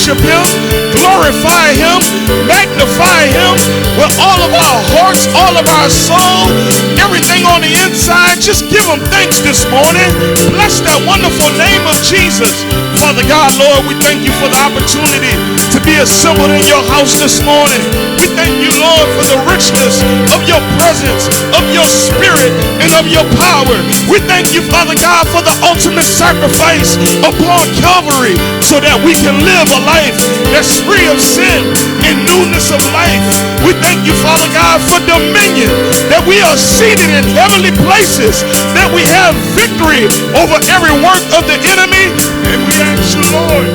worship him, glorify him, magnify him with all of our hearts, all of our soul, everything on the inside. Just give him thanks this morning. Bless that wonderful name of Jesus. Father God, Lord, we thank you for the opportunity to be assembled in your house this morning. We thank you, Lord, for the richness of your presence, of your spirit, and of your power. We thank you, Father God, for the ultimate sacrifice upon Calvary so that we can live a life that's free of sin and newness of life. We thank you, Father God, for dominion, that we are seated in heavenly places, that we have victory over every work of the enemy. And we ask you, Lord,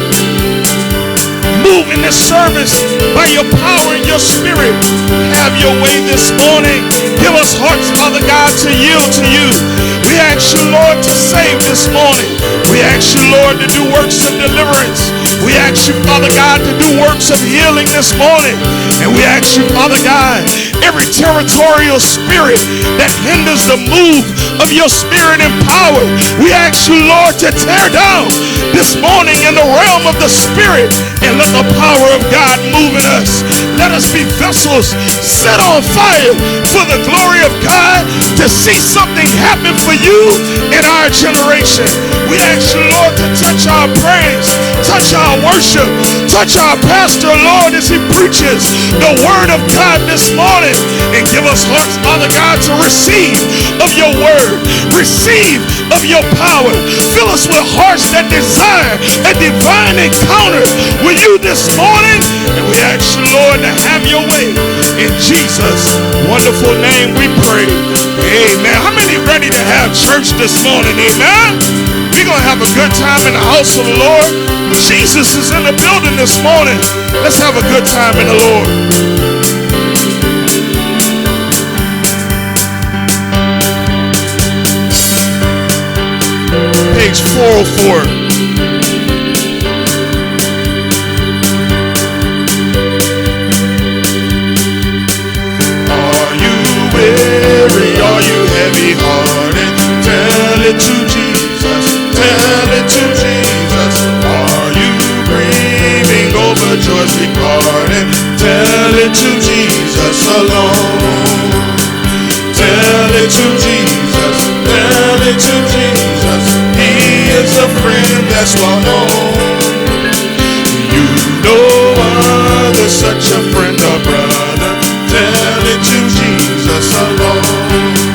move in this service by your power and your spirit. Have your way this morning. Give us hearts, Father God, to yield to you. We ask you, Lord, to save this morning. We ask you, Lord, to do works of deliverance. We ask you, Father God, to do works of healing this morning. And we ask you, Father God, every territorial spirit that hinders the move of your spirit and power, we ask you, Lord, to tear down this morning in the realm of the spirit and let the power of God move in us. Let us be vessels set on fire for the glory of God, to see something happen for you in our generation. We ask you, Lord, to touch our praise, touch our worship, touch our pastor, Lord, as he preaches the word of God this morning, and give us hearts, Father God, to receive of your word, receive of your power. Fill us with hearts that desire a divine encounter with you this morning, and we ask you, Lord, to have your way. In Jesus' wonderful name we pray. Amen. How many ready to have church this morning? Amen. We're going to have a good time in the house of the Lord. Jesus is in the building this morning. Let's have a good time in the Lord. Page 404. Heavy-hearted, tell it to Jesus, tell it to Jesus. Are you grieving over joys departed? Tell it to Jesus alone. Tell it to Jesus, tell it to Jesus. He is a friend that's well known. You know others, such a friend or brother. Tell it to Jesus alone.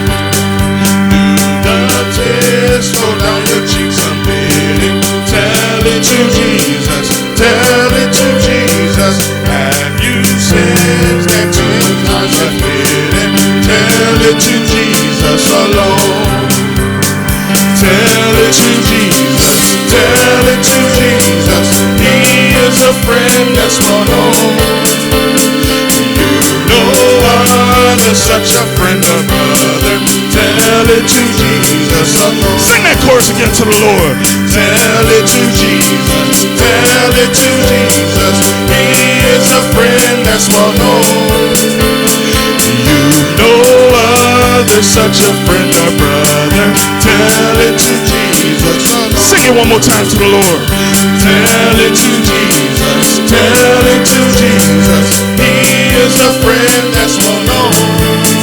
Roll down your cheeks unbidden. Tell it to Jesus, tell it to Jesus. Have you sins that 10 times have hidden? Tell it to Jesus alone. Tell it to Jesus, tell it to Jesus. He is a friend that's well known. You know others, such a friend or brother. Tell it to Jesus alone. Sing that chorus again to the Lord. Tell it to Jesus, tell it to Jesus. He is a friend that's well known. You know others, such a friend or brother. Tell it to Jesus alone. Sing it one more time to the Lord. Tell it to Jesus, tell it to Jesus. He is a friend that's well known.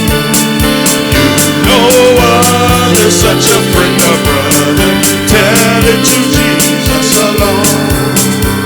There's such a friend or brother. Tell it to Jesus alone.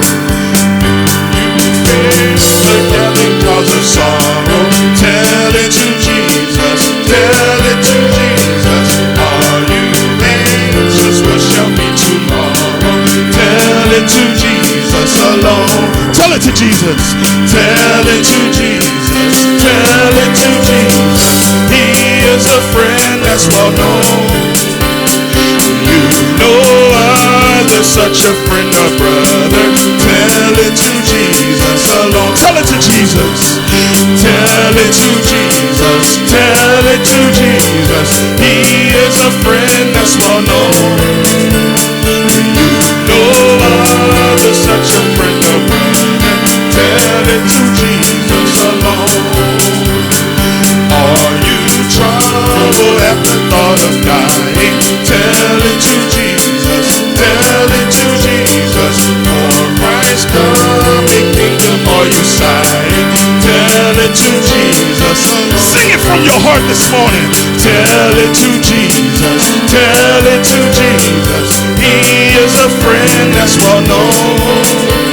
You feel the gathering cause of sorrow. Tell it to Jesus. Tell it to Jesus. Are you anxious? What shall be tomorrow? Tell it to Jesus alone. Tell it to Jesus. Tell it to Jesus. Tell it to Jesus. He is a friend that's well known. You know others, such a friend or brother. Tell it to Jesus alone. Tell it to Jesus. Tell it to Jesus. Tell it to Jesus. He is a friend that's well known. You know others, such a friend or brother. Tell it to Jesus alone. Are you troubled at the thought of dying? Tell it to Jesus. Tell it to Jesus. For Christ comes from your heart this morning. Tell it to Jesus. Tell it to Jesus. He is a friend that's well known.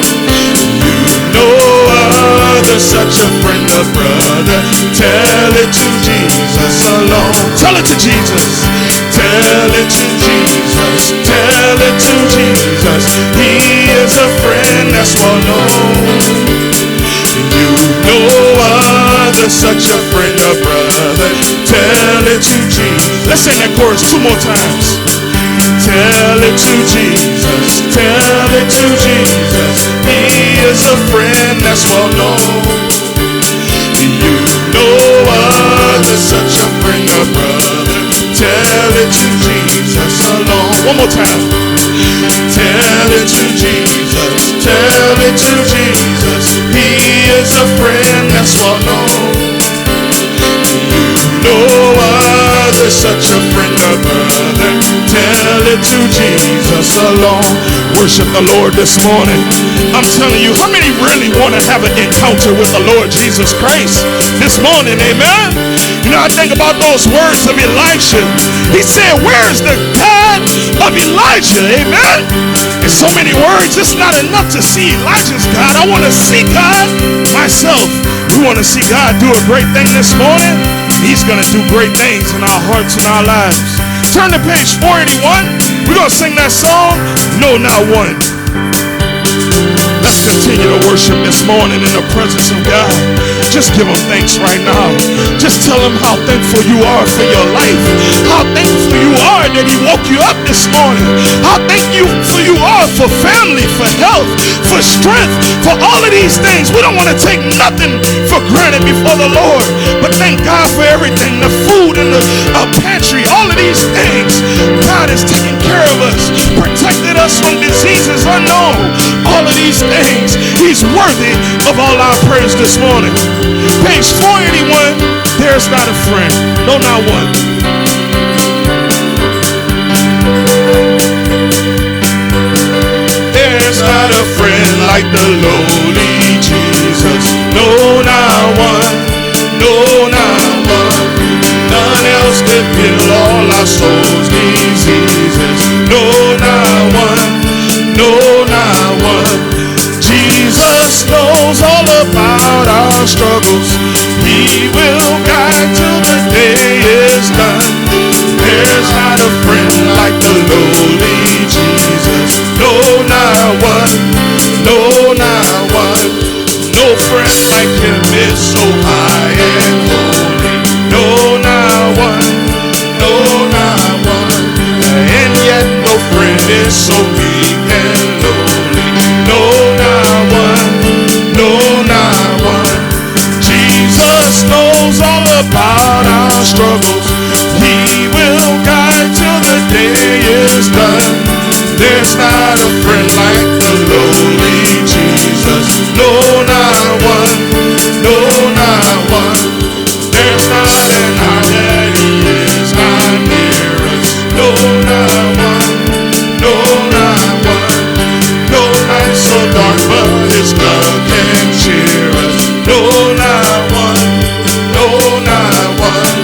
No other such a friend, a brother. Tell it to Jesus alone. Tell it to Jesus. Tell it to Jesus. Tell it to Jesus. He is a friend that's well known. You no other such a friend, a brother. Tell it to Jesus. Let's sing that chorus 2 more times. Tell it to Jesus. Tell it to Jesus. He is a friend that's well known. You no other such a friend, a brother. Tell it to Jesus alone. One more time. Tell it to Jesus. Tell it to Jesus. He is a friend that's well known. You no other such a friend, a brother. Tell it to Jesus alone. Worship the Lord this morning. I'm telling you, how many really want to have an encounter with the Lord Jesus Christ this morning? Amen. You know, I think about those words of Elisha. He said, where's the God of Elijah? Amen. In so many words, it's not enough to see Elijah's God. I want to see God myself. We want to see God do a great thing this morning. He's going to do great things in our hearts and our lives. Turn to page 481. We're going to sing that song, No Not One. Let's continue to worship this morning in the presence of God. Just give him thanks right now. Just tell him how thankful you are for your life. How thankful you are that he woke you up this morning. How thankful you are for family, for health, for strength, for all of these things. We don't want to take nothing for granted before the Lord. But thank God for everything. The food in the pantry, all of these things. God is taking care of us, protected us from diseases unknown. All of these things. He's worthy of all our praise this morning. Page 481. There's not a friend. No, not one. There's not a friend like the lowly Jesus. No, not one. No, not one. None else can heal all our souls' diseases. No, not one. No, not one. Jesus knows all about our struggles. He will guide till the day is done. There's not a friend like the lowly Jesus. No, not one. No, not one. No friend like him is so high and holy. No, not one. No, not one. And yet no friend is so weak and lowly. No, not one. No, not one. Jesus knows all about our struggles. He will guide till the day is done. There's not a friend like the lowly Jesus. No, not one. No, not one. There's not an hour that he is not near us. No, not one. No, not one. No night so dark, but his love can cheer us. No, not one. No, not one.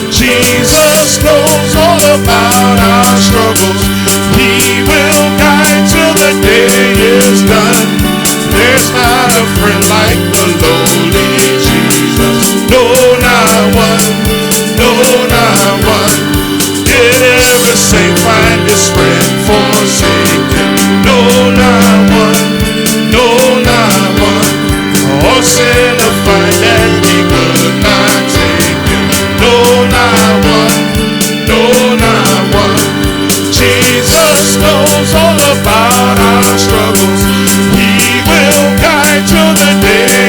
Jesus knows all about our struggles. He will guide till the day is done. There's not a friend like the lowly Jesus. No, not one. No, not one. Did ever saint find his friend forsaken? No, not one. No, not one. Or sinner find that he could not take him. No, not one. No, not one. Jesus knows all about our struggles. He will guide till the day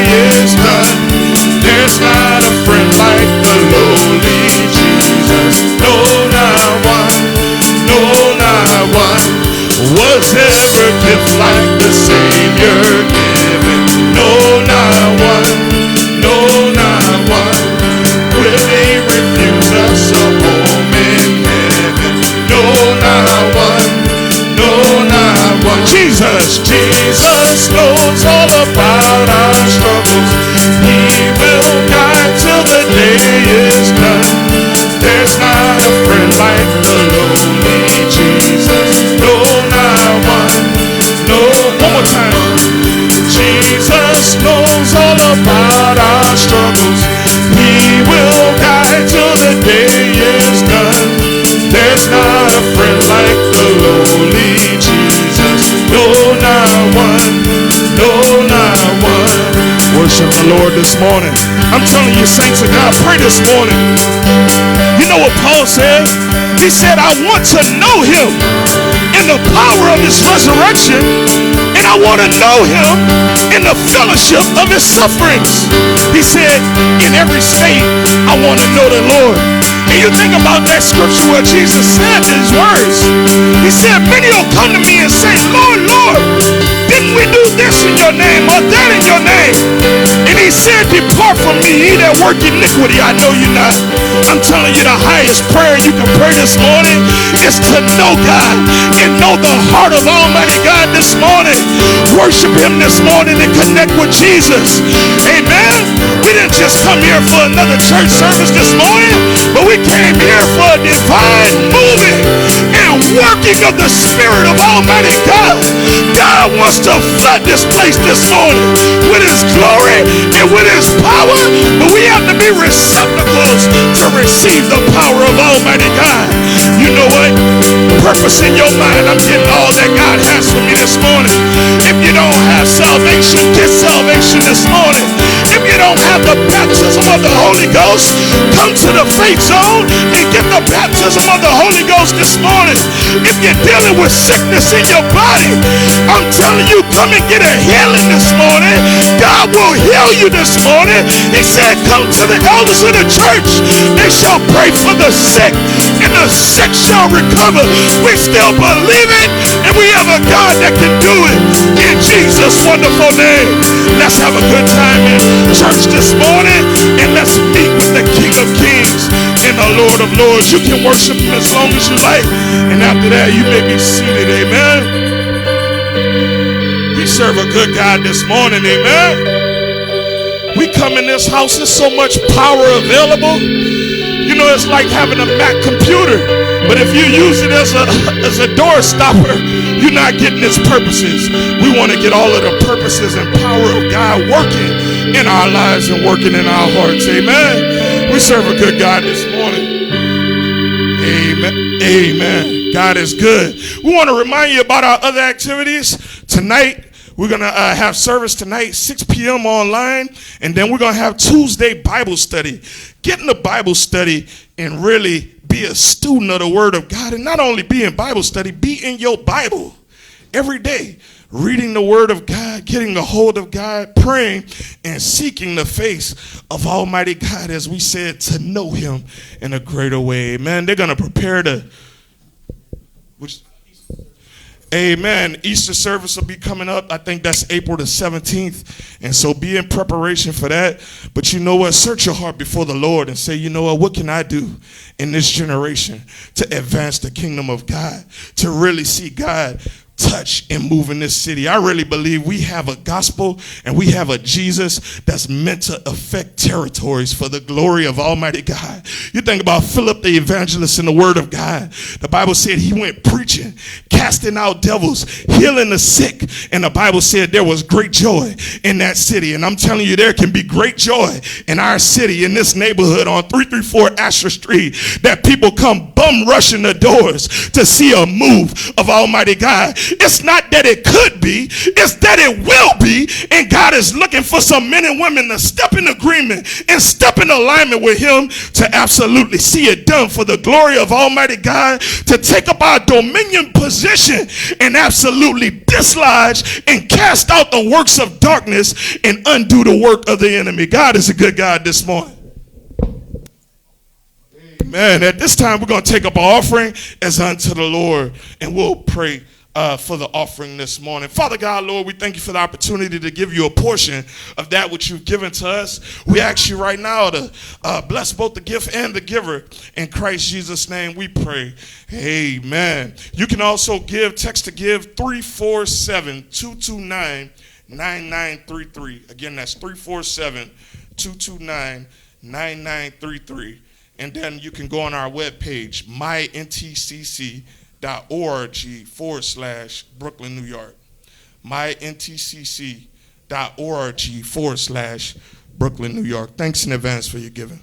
morning. I'm telling you, saints of God, pray this morning. You know what Paul said? He said, I want to know him in the power of his resurrection, and I want to know him in the fellowship of his sufferings. He said, in every state, I want to know the Lord. And you think about that scripture where Jesus said these words. He said, many will come to me and say, Lord, Lord, didn't we do this in your name or that in your name? And he said, depart from me, ye that work iniquity, I know you not. I'm telling you, the highest prayer you can pray this morning is to know God and know the heart of Almighty God this morning. Worship him this morning and connect with Jesus. Amen. We didn't just come here for another church service this morning, but we came here for a divine moving and working of the Spirit of Almighty God. God wants to flood this place this morning with his glory and with his power, but we have to be receptacles to receive the power of Almighty God. You know what? Purpose in your mind. I'm getting all that God has for me this morning. If you don't have salvation, get salvation this morning. If you don't have the baptism of the Holy Ghost, come to the faith zone and get the baptism of the Holy Ghost this morning. If you're dealing with sickness in your body, I'm telling you, come and get a healing this morning. God will heal you this morning. He said, come to the elders of the church. They shall pray for the sick, and the sick shall recover. We still believe it, and we have a God that can do it. In Jesus' wonderful name. Let's have a good time in church this morning, and let's meet with the King of Kings and the Lord of Lords. You can worship him as long as you like, and after that you may be seated. Amen. We serve a good God this morning. Amen. We come in this house, there's so much power available. You know, it's like having a Mac computer, but if you use it as a door stopper, you're not getting its purposes. We want to get all of the purposes and power of God working in our lives and working in our hearts. Amen. We serve a good God this morning. Amen. Amen. God is good. We want to remind you about our other activities. Tonight, we're going to have service tonight, 6 p.m. online, and then we're going to have Tuesday Bible study. Get in the Bible study and really be a student of the Word of God. And not only be in Bible study, be in your Bible every day, reading the Word of God, getting a hold of God, praying, and seeking the face of Almighty God, as we said, to know him in a greater way. Amen. They're going to prepare the... Amen. Easter service will be coming up. I think that's April the 17th. And so be in preparation for that. But you know what? Search your heart before the Lord and say, you know what can I do in this generation to advance the kingdom of God, to really see God touch and move in this city. I really believe we have a gospel and we have a Jesus that's meant to affect territories for the glory of Almighty God. You think about Philip the evangelist in the Word of God. The Bible said he went preaching, casting out devils, healing the sick, and the Bible said there was great joy in that city. And I'm telling you, there can be great joy in our city, in this neighborhood on 334 Asher Street, that people come bum rushing the doors to see a move of Almighty God. It's not that it could be, it's that it will be. And God is looking for some men and women to step in agreement and step in alignment with him to absolutely see it done for the glory of Almighty God, to take up our dominion position and absolutely dislodge and cast out the works of darkness and undo the work of the enemy. God is a good God this morning. Amen. At this time, we're going to take up our offering as unto the Lord, and we'll pray for the offering this morning. Father God, Lord, we thank you for the opportunity to give you a portion of that which you've given to us. We ask you right now to bless both the gift and the giver. In Christ Jesus' name we pray. Amen. You can also give, text to give 347-229-9933. Again, that's 347-229-9933. And then you can go on our webpage, myntcc.org/Brooklyn, New York. myntcc.org/Brooklyn, New York. Thanks in advance for your giving.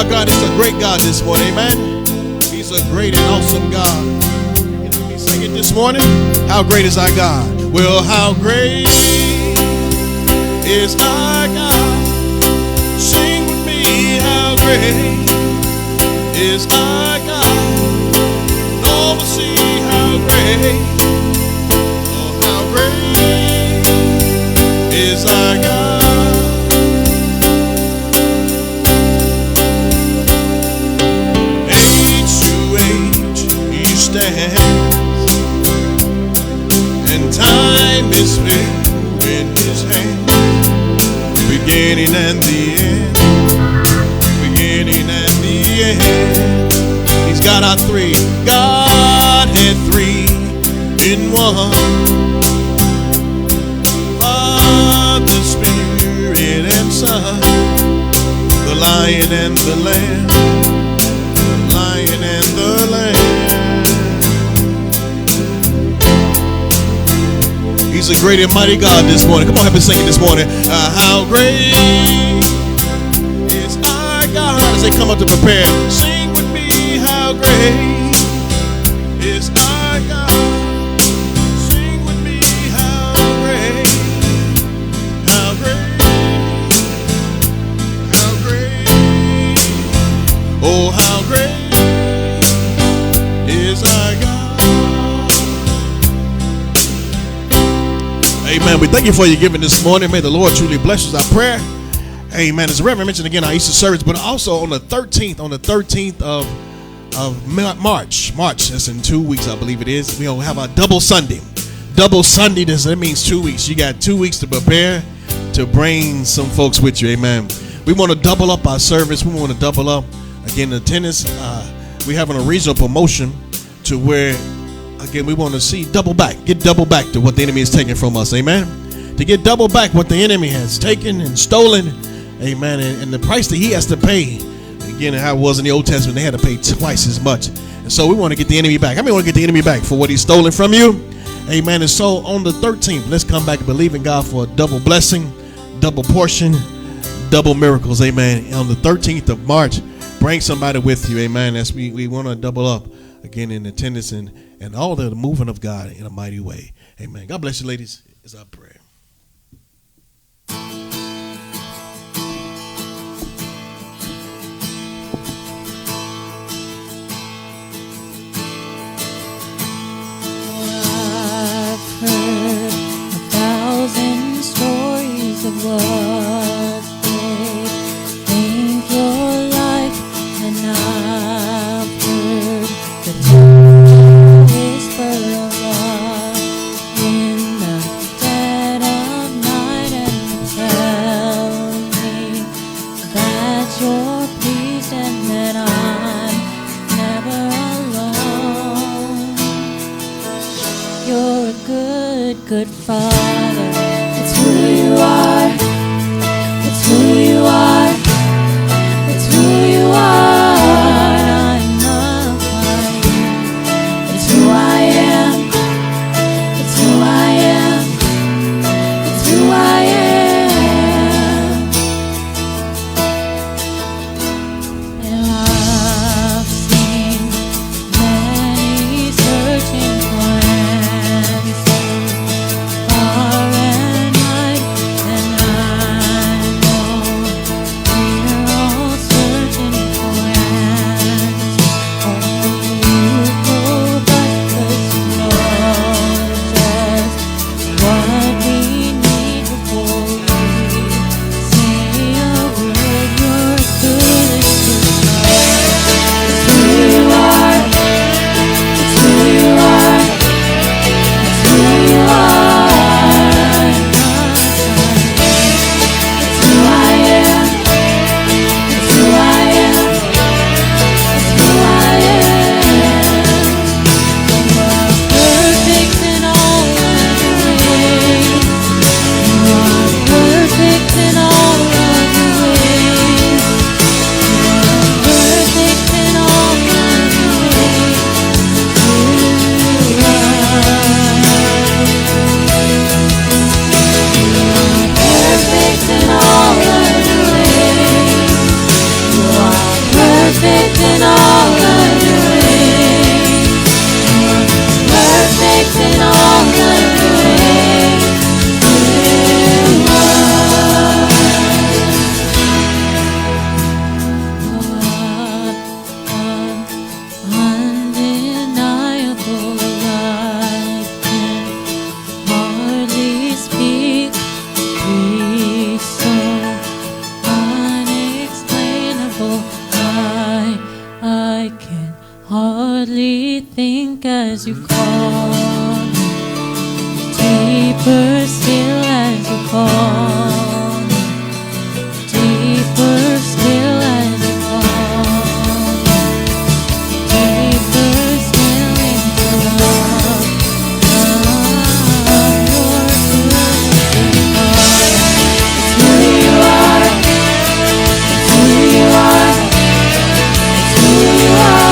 our God is a great God this morning, amen. He's a great and awesome God. You know me sing it this morning. How great is our God? Well, how great is our God? Sing with me, how great is our God? Lord, we'll see how great, oh, how great is our God. Stands, and time is filled in his hand, beginning and the end, beginning and the end. He's got our three, God had three in one, Father, Spirit, and Son, the Lion and the Lamb, the Lion and the Lamb. He's a great and mighty God this morning. Come on, help me sing it this morning. How great is our God? As they come up to prepare, sing with me. How great is our God? Sing with me. How great, how great, how great, oh, how great is our God. Amen. We thank you for your giving this morning. May the Lord truly bless us. Our prayer. Amen. As the Reverend mentioned again, our Easter service, but also on the 13th of March. That's in 2 weeks, I believe it is. We'll have a double Sunday. Double Sunday, that means 2 weeks. You got 2 weeks to prepare to bring some folks with you. Amen. We want to double up our service. We want to double up, again, the attendance. We're having a regional promotion to where, again, we want to see get double back to what the enemy is taking from us. Amen. To get double back what the enemy has taken and stolen. Amen. And the price that he has to pay. Again, how it was in the Old Testament, they had to pay twice as much. And so we want to get the enemy back. How many want to get the enemy back for what he's stolen from you? Amen. And so on the 13th, let's come back and believe in God for a double blessing, double portion, double miracles. Amen. And on the 13th of March, bring somebody with you. Amen. As we want to double up again in attendance and all the movement of God in a mighty way. Amen. God bless you, ladies. Is our prayer. I've heard 1,000 stories of what they think you're like, and I've heard the whisper of love in the dead of night, and tell me that you're pleased and that I'm never alone. You're a good father. It's who you are. It's who you are. It's who you are. I'm not like you. It's who I am. It's who I am. It's who I am. And I've seen many searching for answers, as you call me, deeper still as you call me, deeper still as you call me, deeper still into love, your goodness, it's who you are, it's who you are, it's who you are.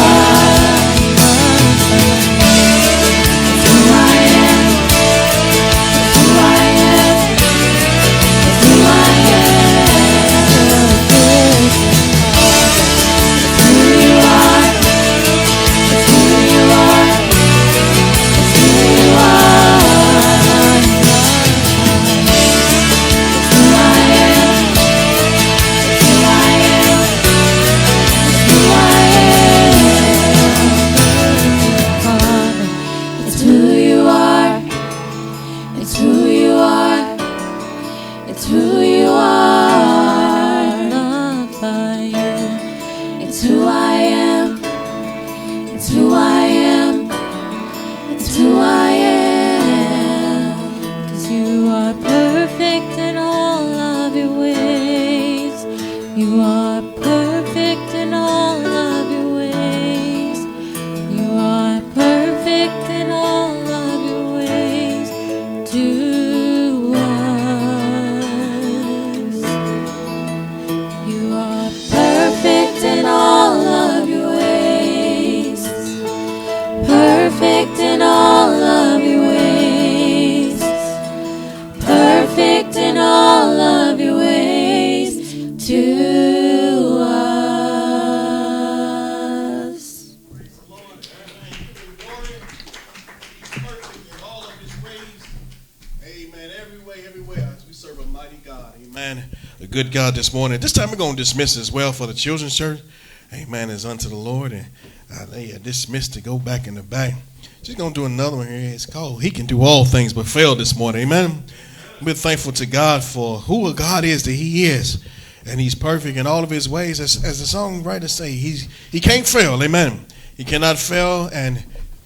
Good God this morning. This time we're going to dismiss as well for the children's church. Amen. Is unto the Lord. And they are dismissed to go back in the back. She's going to do another one here. It's called He Can Do All Things But Fail this morning. Amen. We're thankful to God for who God is that He is. And He's perfect in all of His ways. As the songwriters say, He can't fail. Amen. He cannot fail, and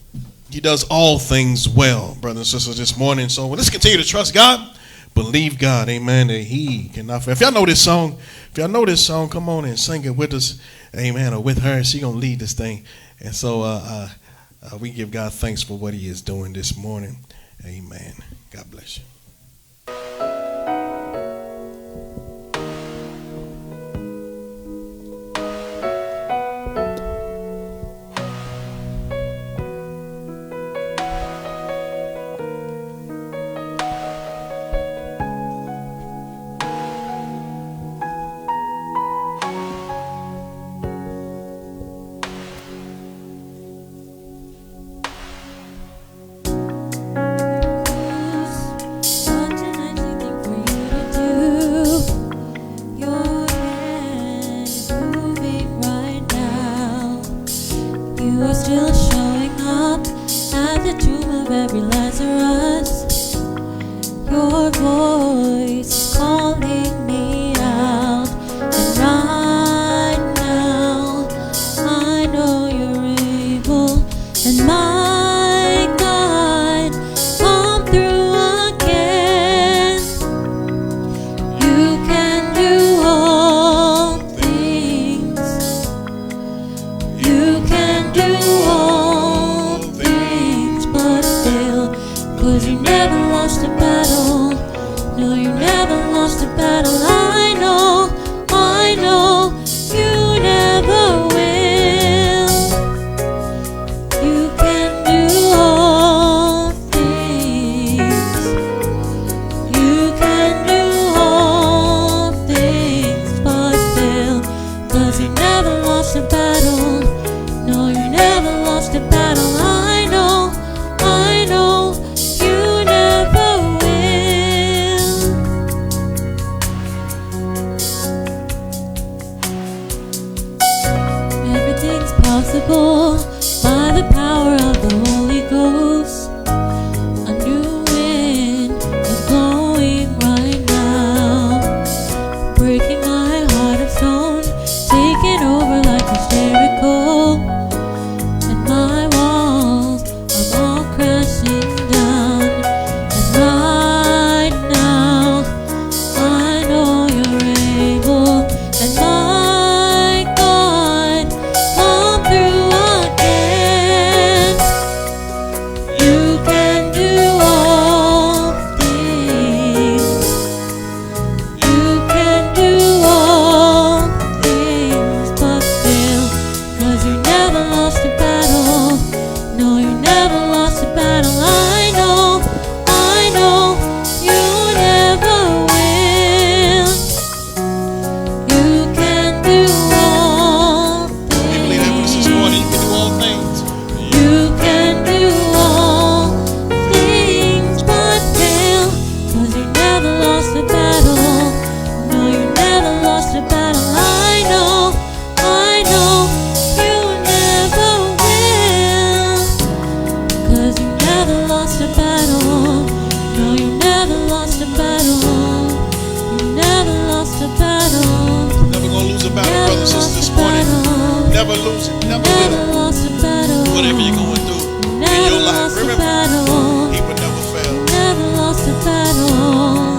He does all things well, brothers and sisters, this morning. So let's continue to trust God. Believe God, amen, that He cannot fail. If y'all know this song, come on and sing it with us, amen, or with her. She's going to lead this thing. And so we give God thanks for what He is doing this morning. Amen. God bless you. brothers and sisters this morning. Never lose it, never will. Whatever you're going through in your life, remember, he will never fail. Never lost a battle.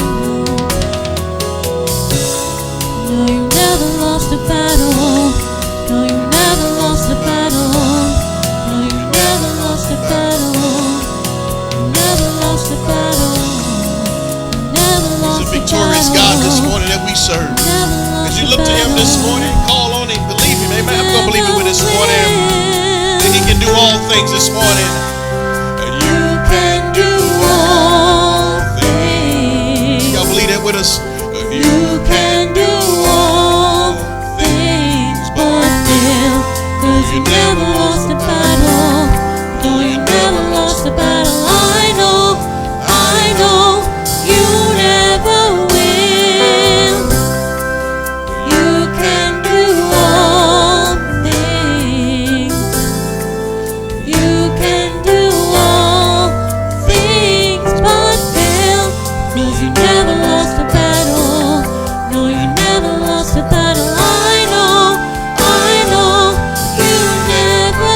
No, you never lost a battle. No, you never lost a battle. No, you never lost a battle. You never lost a battle. You never lost a battle. He's a victorious God this morning that we serve. As you look to him this morning, call on him, believe him. Amen. I'm going to believe it with this morning. That he can do all things this morning. You can do all things. Y'all believe that with us? You can do all things but fail. Cause you never lost a battle. No, you never lost a battle. I know, you never will. You can do all things. You can do all things but fail. Cause you never lost a battle. No, you never lost a battle. I know, you never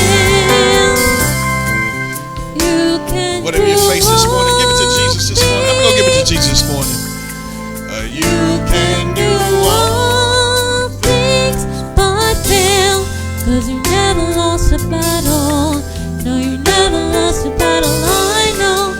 will. You can Whatever you face this morning, give it to Jesus this morning. I'm going to give it to Jesus this morning. You can do all things but fail. Cause you never lost a battle. No, you never lost a battle. I know,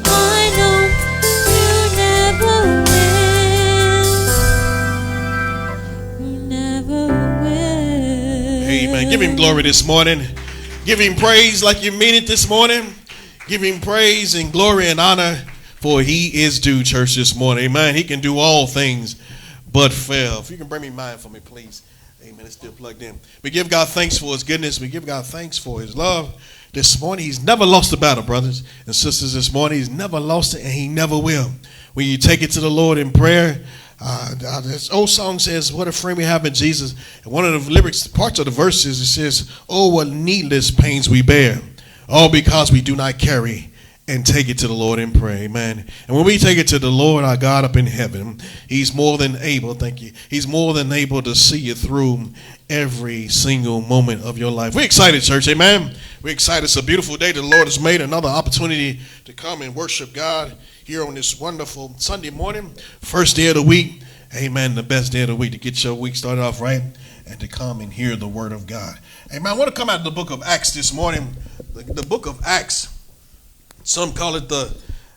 you never will. Amen. Give him glory this morning. Give him praise like you mean it this morning. Give him praise and glory and honor, for he is due, church, this morning. Amen. He can do all things but fail. If you can bring me mine for me, please. Amen. It's still plugged in. We give God thanks for his goodness. We give God thanks for his love. This morning, he's never lost a battle, brothers and sisters. This morning, he's never lost it, and he never will. When you take it to the Lord in prayer, this old song says, what a friend we have in Jesus. And one of the lyrics, parts of the verses, it says, oh, what needless pains we bear, all because we do not carry and take it to the Lord in prayer. Amen. And when we take it to the Lord, our God up in heaven, he's more than able, thank you, he's more than able to see you through every single moment of your life. We're excited, church. Amen. We're excited. It's a beautiful day the Lord has made. Another opportunity to come and worship God here on this wonderful Sunday morning. First day of the week. Amen. The best day of the week to get your week started off right and to come and hear the word of God. Amen. I want to come out of the book of Acts this morning. The book of Acts, some call it the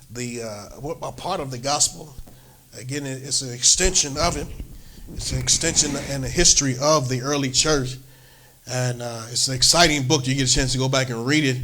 part of the gospel. Again, it's an extension of it. It's an extension and a history of the early church. And it's an exciting book. You get a chance to go back and read it.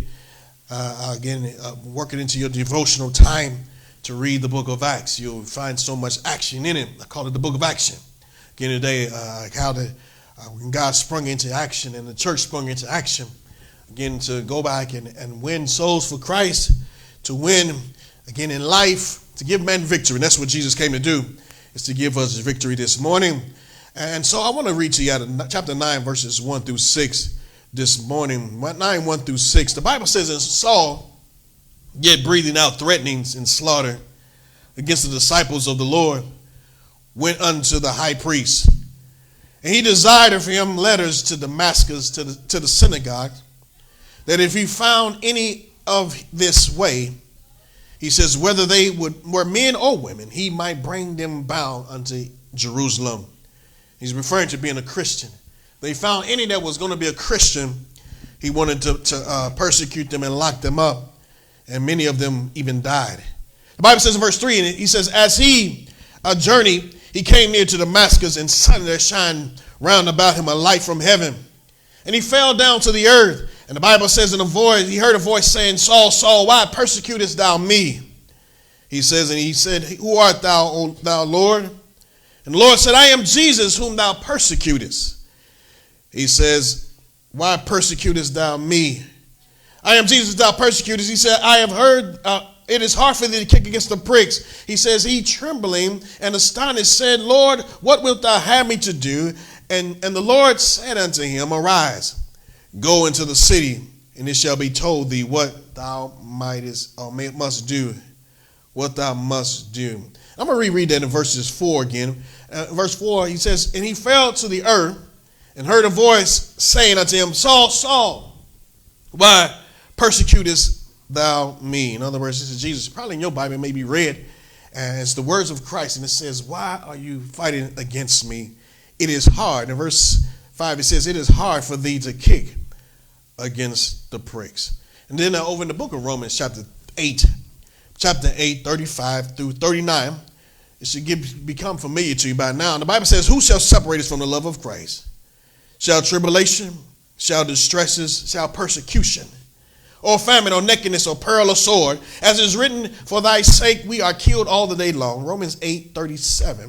Work it into your devotional time to read the book of Acts. You'll find so much action in it. I call it the book of action. Again today, when God sprung into action and the church sprung into action. Again, to go back and win souls for Christ, to win, again, in life, to give men victory. And that's what Jesus came to do, is to give us victory this morning. And so I want to read to you out of chapter 9, verses 1 through 6 this morning. 9, 1 through 6. The Bible says, and Saul, yet breathing out threatenings and slaughter against the disciples of the Lord, went unto the high priest. And he desired of him letters to Damascus, to the synagogue, that if he found any of this way, he says, whether they were men or women, he might bring them bound unto Jerusalem. He's referring to being a Christian. They found any that was going to be a Christian, he wanted to persecute them and lock them up. And many of them even died. The Bible says in verse 3, and he says, as he journeyed, he came near to Damascus, and suddenly there shined round about him a light from heaven. And he fell down to the earth. And the Bible says in a voice, he heard a voice saying, Saul, Saul, why persecutest thou me? He says, and he said, who art thou, O thou Lord? And the Lord said, I am Jesus whom thou persecutest. He says, why persecutest thou me? I am Jesus thou persecutest. He said, I have heard it is hard for thee to kick against the pricks. He says, he trembling and astonished said, Lord, what wilt thou have me to do? And the Lord said unto him, arise, go into the city, and it shall be told thee what thou must do. What thou must do. I'm going to reread that in verses 4 again. Verse 4, he says, and he fell to the earth and heard a voice saying unto him, Saul, Saul, why persecutest thou me? In other words, this is Jesus. Probably in your Bible it may be read as the words of Christ, and it says, why are you fighting against me? It is hard. In verse 5 it says, it is hard for thee to kick against the pricks. And then over in the book of Romans chapter 8, 35 through 39, it should become familiar to you by now. And the Bible says, who shall separate us from the love of Christ? Shall tribulation, shall distresses, shall persecution, or famine, or nakedness, or peril, or sword? As is written, for thy sake we are killed all the day long. Romans 8:37.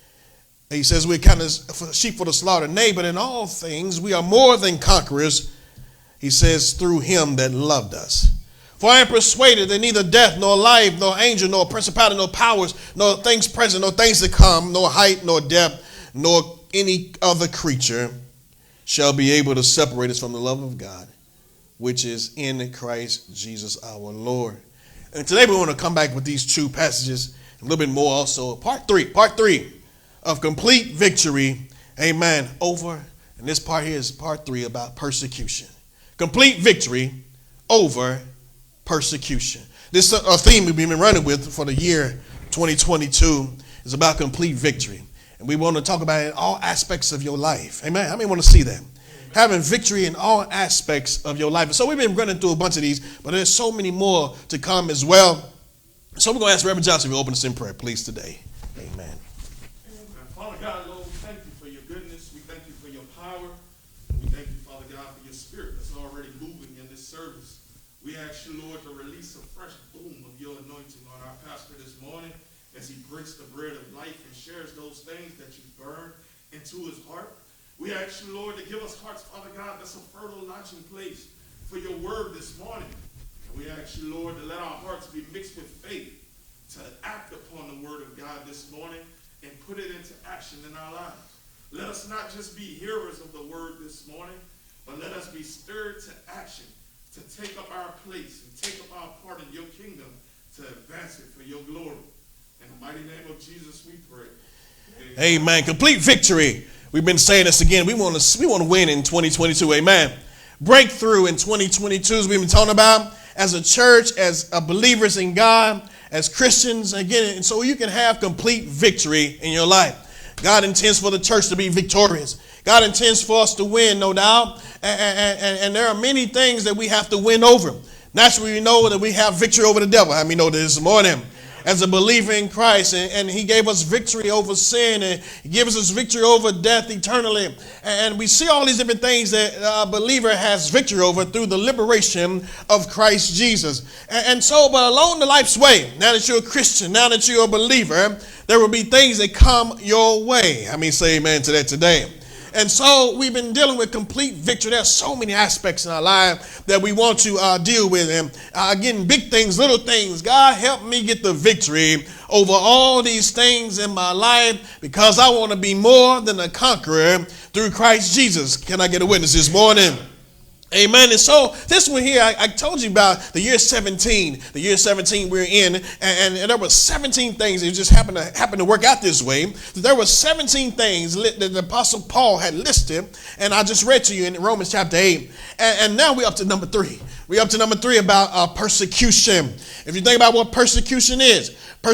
He says we're kind of sheep for the slaughter. Nay, but in all things we are more than conquerors, he says, through him that loved us. For I am persuaded that neither death, nor life, nor angel, nor principality, nor powers, nor things present, nor things to come, nor height, nor depth, nor any other creature shall be able to separate us from the love of God, which is in Christ Jesus our Lord. And today we want to come back with these two passages, a little bit more also. Part three of complete victory, amen, over, and this part here is part 3 about persecution. Complete victory over persecution. This theme we've been running with for the year 2022 is about complete victory. And we want to talk about it in all aspects of your life. Amen. How many want to see that? Having victory in all aspects of your life. And so we've been running through a bunch of these, but there's so many more to come as well. So we're going to ask Reverend Johnson to open us in prayer, please, today. Amen. Father God, Lord, we thank you for your goodness. We thank you for your power. We thank you, Father God, for your spirit that's already moving in this service. We ask you, Lord, to release a fresh boom of your anointing on our pastor this morning as he breaks the bread of life and shares those things that you burn into his heart. We ask you, Lord, to give us hearts, Father God, that's a fertile launching place for your word this morning. And we ask you, Lord, to let our hearts be mixed with faith to act upon the word of God this morning and put it into action in our lives. Let us not just be hearers of the word this morning, but let us be stirred to action, to take up our place and take up our part in your kingdom to advance it for your glory. In the mighty name of Jesus we pray. Amen. Complete victory. We've been saying this again. We want to win in 2022. Amen. Breakthrough in 2022 as we've been talking about as a church, as believers in God, as Christians, again, and so you can have complete victory in your life. God intends for the church to be victorious. God intends for us to win, no doubt. And there are many things that we have to win over. Naturally, we know that we have victory over the devil. How many know this morning? As a believer in Christ, and he gave us victory over sin, and he gives us victory over death eternally. And we see all these different things that a believer has victory over through the liberation of Christ Jesus. And so, but along the life's way, now that you're a Christian, now that you're a believer, there will be things that come your way. I mean, say amen to that today. And so we've been dealing with complete victory. There's so many aspects in our life that we want to deal with. And again, big things, little things. God, help me get the victory over all these things in my life because I want to be more than a conqueror through Christ Jesus. Can I get a witness this morning? Amen. And so this one here, I told you about the year 17. The year 17 we're in, and there were 17 things. It just happened to work out this way. There were 17 things that the Apostle Paul had listed, and I just read to you in Romans chapter 8. And now we're up to number 3. We're up to number 3 about persecution. If you think about what persecution is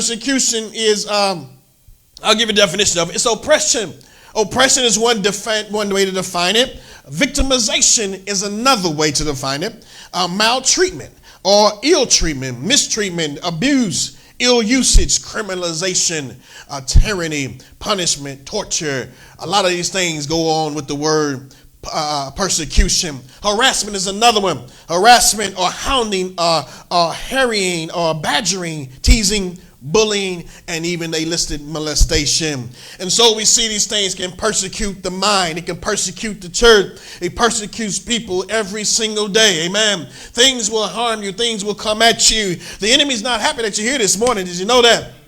I'll give you a definition of it. It's oppression. Oppression is one way to define it. Victimization is another way to define it. Maltreatment or ill treatment, mistreatment, abuse, ill usage, criminalization, tyranny, punishment, torture. A lot of these things go on with the word persecution. Harassment is another one. Harassment or hounding, or harrying or badgering, teasing, bullying, and even they listed molestation. And so we see these things can persecute the mind. It can persecute the church. It persecutes people every single day. Amen. Things will harm you. Things will come at you. The enemy's not happy that you're here this morning. Did you know that?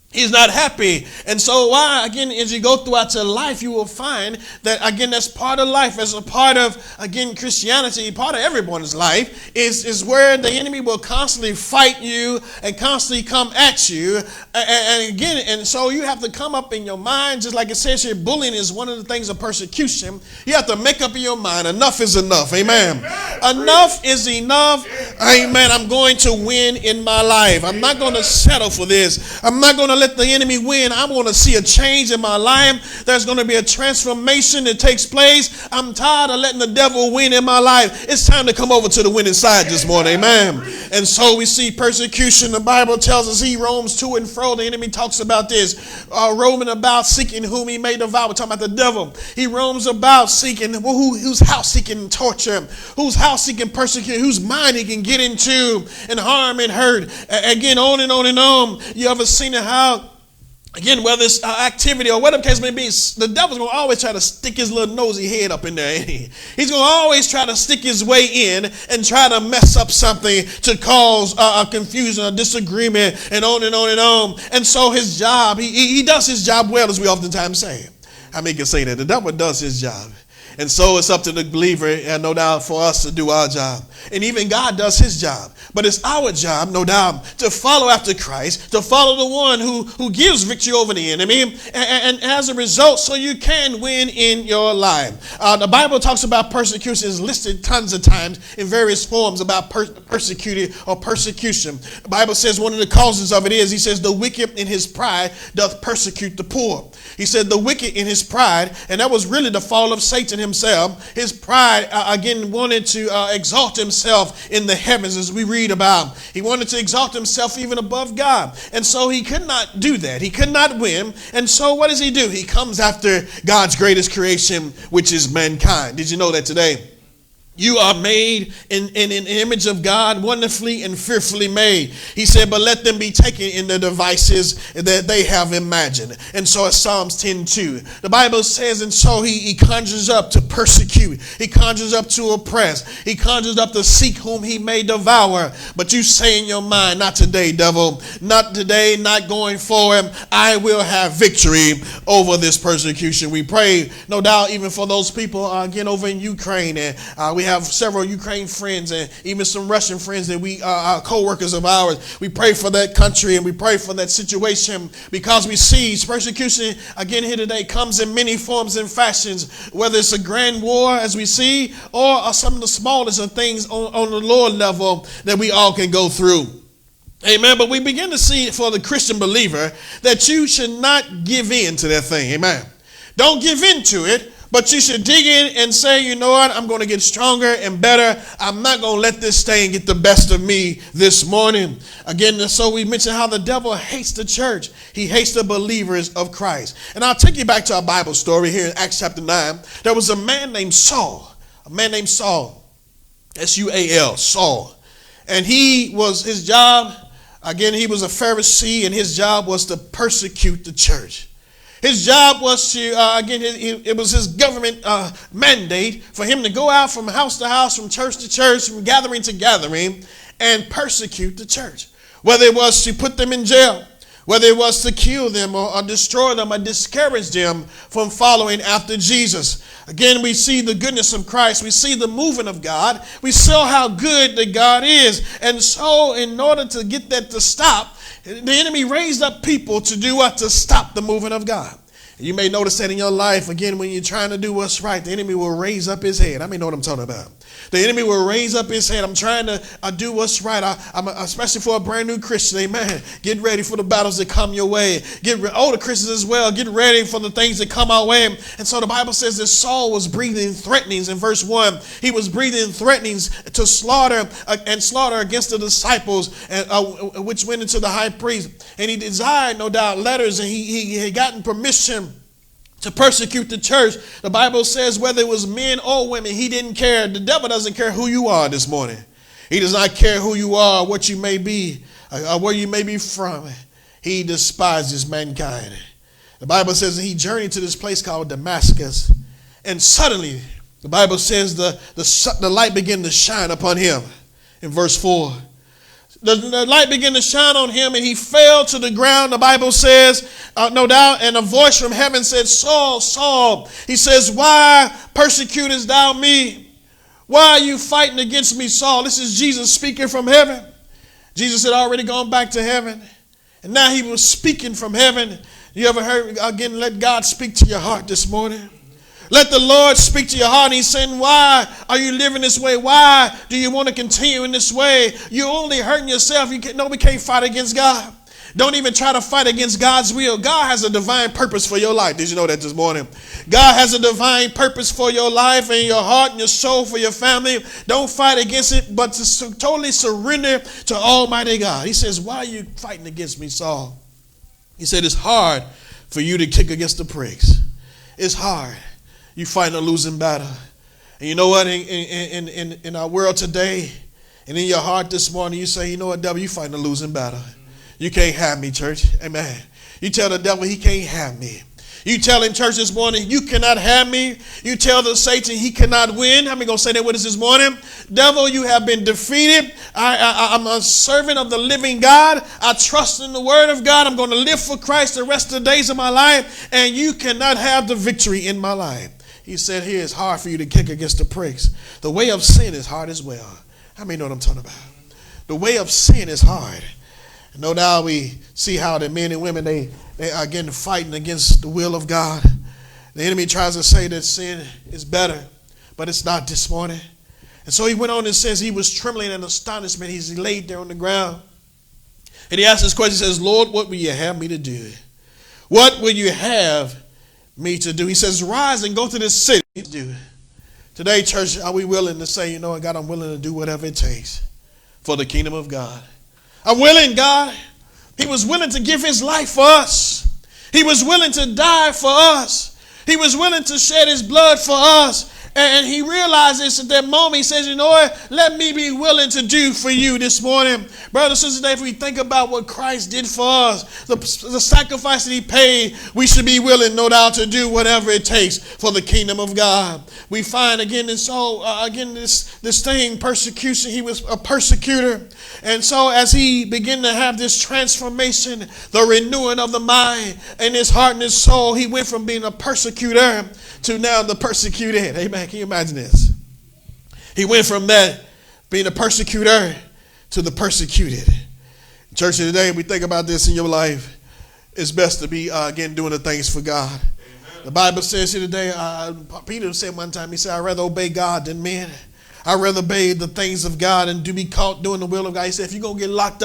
He's not happy. And so why, again, as you go throughout your life, you will find that, again, that's part of life. As a part of, again, Christianity, part of everyone's life is where the enemy will constantly fight you and constantly come at you. And again, and so you have to come up in your mind, just like it says here, bullying is one of the things of persecution. You have to make up in your mind, enough is enough. Amen. Enough is enough. Amen. I'm going to win in my life. I'm not going to settle for this. I'm not going to let the enemy win. I'm going to see a change in my life. There's going to be a transformation that takes place. I'm tired of letting the devil win in my life. It's time to come over to the winning side this morning. Amen. And so we see persecution. The Bible tells us he roams to and fro. The enemy talks about this, roaming about seeking whom he may devour. We're talking about the devil. He roams about seeking whose house he can torture, whose house he can persecute, whose mind he can get into and harm and hurt. Again, on and on and on. You ever seen it how, again, whether it's activity or whatever case may be, the devil's going to always try to stick his little nosy head up in there. He's going to always try to stick his way in and try to mess up something to cause a confusion, a disagreement, and on and on and on. And so his job, he does his job well, as we oftentimes say. How many can say that? The devil does his job. And so it's up to the believer, and no doubt, for us to do our job. And even God does his job. But it's our job, no doubt, to follow after Christ, to follow the one who gives victory over the enemy. And as a result, so you can win in your life. The Bible talks about persecution, is listed tons of times in various forms about persecuted or persecution. The Bible says one of the causes of it is, he says, the wicked in his pride doth persecute the poor. He said the wicked in his pride, and that was really the fall of Satan himself. His pride, again, wanted to exalt himself in the heavens, as we read about. He wanted to exalt himself even above God. And so he could not do that. He could not win. And so what does he do? He comes after God's greatest creation, which is mankind. Did you know that today? You are made in an image of God, wonderfully and fearfully made. He said, but let them be taken in the devices that they have imagined. And so it's Psalms 10:2. The Bible says, and so he conjures up to persecute. He conjures up to oppress. He conjures up to seek whom he may devour. But you say in your mind, not today, devil. Not today, not going forward. I will have victory over this persecution. We pray, no doubt, even for those people, again, over in Ukraine. And we have several Ukraine friends and even some Russian friends that we are co-workers of ours. We pray for that country and we pray for that situation, because we see persecution, again, here today comes in many forms and fashions, whether it's a grand war, as we see, or some of the smallest of things on the lower level that we all can go through. Amen. But we begin to see for the Christian believer that you should not give in to that thing. Amen. Don't give in to it. But you should dig in and say, you know what, I'm going to get stronger and better. I'm not going to let this thing get the best of me this morning. Again, so we mentioned how the devil hates the church. He hates the believers of Christ. And I'll take you back to our Bible story here in Acts chapter 9. There was a man named Saul. A man named Saul. S-U-A-L, Saul. And his job, again, he was a Pharisee, and his job was to persecute the church. His job was to, again, it was his government mandate for him to go out from house to house, from church to church, from gathering to gathering, and persecute the church. Whether it was to put them in jail, whether it was to kill them or destroy them or discourage them from following after Jesus. Again, we see the goodness of Christ. We see the movement of God. We saw how good that God is. And so in order to get that to stop, the enemy raised up people to do what? To stop the movement of God. You may notice that in your life, again, when you're trying to do what's right, the enemy will raise up his head. I mean, know what I'm talking about. The enemy will raise up his head. I'm trying to do what's right. Especially for a brand new Christian, amen. Get ready for the battles that come your way. Older Christians as well, get ready for the things that come our way. And so the Bible says that Saul was breathing threatenings in verse 1. He was breathing threatenings to slaughter against the disciples, which went into the high priest. And he desired, no doubt, letters, and he had gotten permission to persecute the church. The Bible says whether it was men or women, he didn't care. The devil doesn't care who you are this morning. He does not care who you are, what you may be, or where you may be from. He despises mankind. The Bible says that he journeyed to this place called Damascus, and suddenly, the Bible says the light began to shine upon him. In verse 4, The light began to shine on him, and he fell to the ground. The Bible says, no doubt, and a voice from heaven said, Saul, Saul. He says, why persecutest thou me? Why are you fighting against me, Saul? This is Jesus speaking from heaven. Jesus had already gone back to heaven, and now he was speaking from heaven. You ever heard, again, let God speak to your heart this morning? Let the Lord speak to your heart. And he's saying, why are you living this way? Why do you want to continue in this way? You're only hurting yourself. Nobody can't fight against God. Don't even try to fight against God's will. God has a divine purpose for your life. Did you know that this morning? God has a divine purpose for your life and your heart and your soul, for your family. Don't fight against it, but to totally surrender to Almighty God. He says, why are you fighting against me, Saul? He said, it's hard for you to kick against the pricks. It's hard. You fighting a losing battle. And you know what? In our world today, and in your heart this morning, you say, you know what, devil, you fighting a losing battle. You can't have me, church. Amen. You tell the devil he can't have me. You tell him, church, this morning, you cannot have me. You tell the Satan he cannot win. How many going to say that with us this morning? Devil, you have been defeated. I'm a servant of the living God. I trust in the word of God. I'm going to live for Christ the rest of the days of my life. And you cannot have the victory in my life. He said here, it's hard for you to kick against the pricks. The way of sin is hard as well. How many know what I'm talking about? The way of sin is hard. No doubt we see how the men and women, they are again fighting against the will of God. The enemy tries to say that sin is better, but it's not this morning. And so he went on and says he was trembling in astonishment. He laid there on the ground. And he asked this question, he says, Lord, what will you have me to do? What will you have me to do? He says, rise and go to this city. Today, church, are we willing to say, you know what, God, I'm willing to do whatever it takes for the kingdom of God. I'm willing, God. He was willing to give his life for us. He was willing to die for us. He was willing to shed his blood for us. And he realized this at that moment. He says, you know what? Let me be willing to do for you this morning. Brothers and sisters, if we think about what Christ did for us, the sacrifice that he paid, we should be willing, no doubt, to do whatever it takes for the kingdom of God. We find again this thing, persecution. He was a persecutor. And so as he began to have this transformation, the renewing of the mind and his heart and his soul, he went from being a persecutor to now the persecuted. Amen. Can you imagine this? He went from that being a persecutor to the persecuted. Church, today we think about this in your life. It's best to be again doing the things for God. Amen. The Bible says here today, Peter said one time, he said, I'd rather obey God than men. I'd rather obey the things of God and to be caught doing the will of God. He said, if you're going to get locked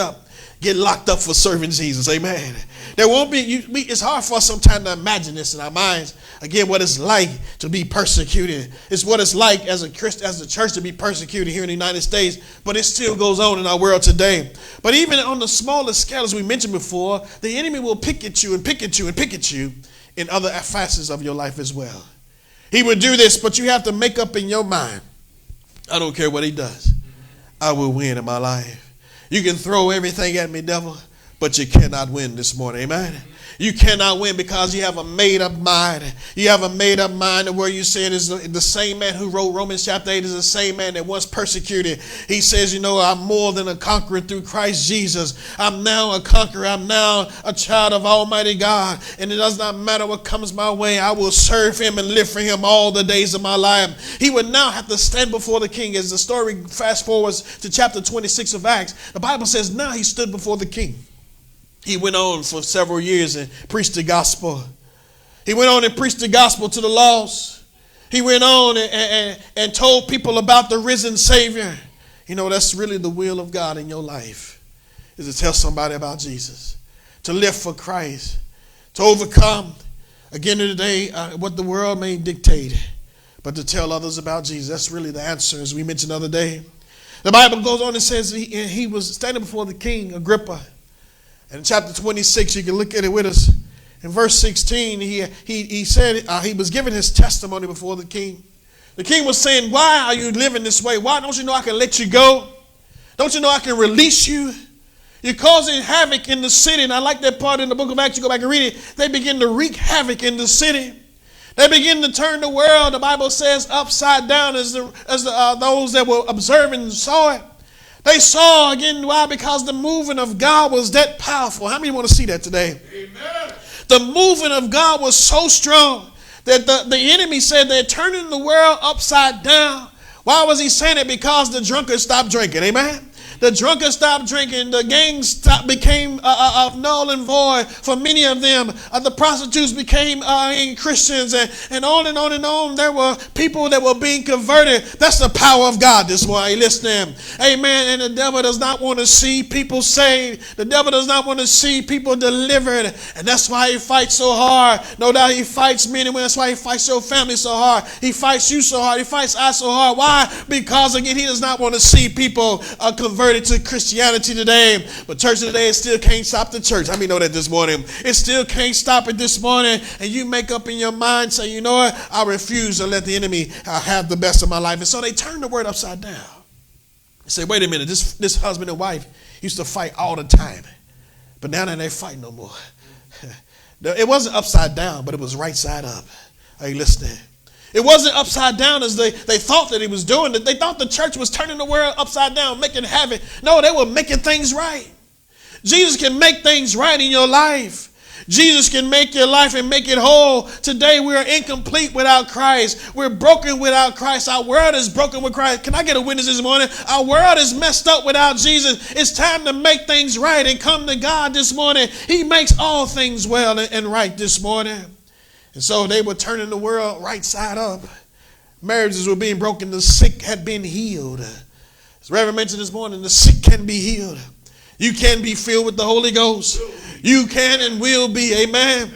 up for serving Jesus. Amen. There won't be, it's hard for us sometimes to imagine this in our minds. Again, what it's like to be persecuted. It's what it's like as a Christian, as a church to be persecuted here in the United States. But it still goes on in our world today. But even on the smallest scale, as we mentioned before, the enemy will pick at you and pick at you and pick at you in other facets of your life as well. He would do this, but you have to make up in your mind, I don't care what he does, I will win in my life. You can throw everything at me, devil, but you cannot win this morning. Amen. You cannot win because you have a made-up mind. You have a made-up mind where you say it is the same man who wrote Romans chapter 8 is the same man that once persecuted. He says, you know, I'm more than a conqueror through Christ Jesus. I'm now a conqueror. I'm now a child of Almighty God. And it does not matter what comes my way. I will serve him and live for him all the days of my life. He would now have to stand before the king. As the story fast forwards to chapter 26 of Acts, the Bible says now he stood before the king. He went on for several years and preached the gospel. He went on and preached the gospel to the lost. He went on and told people about the risen Savior. You know, that's really the will of God in your life, is to tell somebody about Jesus, to live for Christ, to overcome, again today, what the world may dictate, but to tell others about Jesus. That's really the answer, as we mentioned the other day. The Bible goes on and says he was standing before the king, Agrippa. And in chapter 26, you can look at it with us. In verse 16, he said he was giving his testimony before the king. The king was saying, why are you living this way? Why don't you know I can let you go? Don't you know I can release you? You're causing havoc in the city. And I like that part in the book of Acts. You go back and read it. They begin to wreak havoc in the city. They begin to turn the world, the Bible says, upside down as those that were observing saw it. They saw again, why? Because the moving of God was that powerful. How many want to see that today? Amen. The moving of God was so strong that the enemy said they're turning the world upside down. Why was he saying it? Because the drunkards stopped drinking. Amen. The drunkards stopped drinking. The gangs became null and void for many of them. The prostitutes became Christians, and on and on and on. There were people that were being converted. That's the power of God this morning. Listen, amen. And the devil does not want to see people saved. The devil does not want to see people delivered. And that's why he fights so hard. No doubt he fights men and women. That's why he fights your family so hard. He fights you so hard. He fights us so hard. Why? Because, again, he does not want to see people converted to Christianity today. But church today, it still can't stop the church. How many know that this morning? It still can't stop it this morning. And you make up in your mind, say, you know what? I refuse to let the enemy have the best of my life. And so they turn the word upside down. They say, wait a minute, this husband and wife used to fight all the time. But now they fight no more. It wasn't upside down, but it was right side up. Are you listening? It wasn't upside down as they thought that he was doing it. They thought the church was turning the world upside down, making havoc. No, they were making things right. Jesus can make things right in your life. Jesus can make your life and make it whole. Today we are incomplete without Christ. We're broken without Christ. Our world is broken with Christ. Can I get a witness this morning? Our world is messed up without Jesus. It's time to make things right and come to God this morning. He makes all things well and right this morning. And so they were turning the world right side up. Marriages were being broken. The sick had been healed. As Reverend mentioned this morning, the sick can be healed. You can be filled with the Holy Ghost. You can and will be, amen,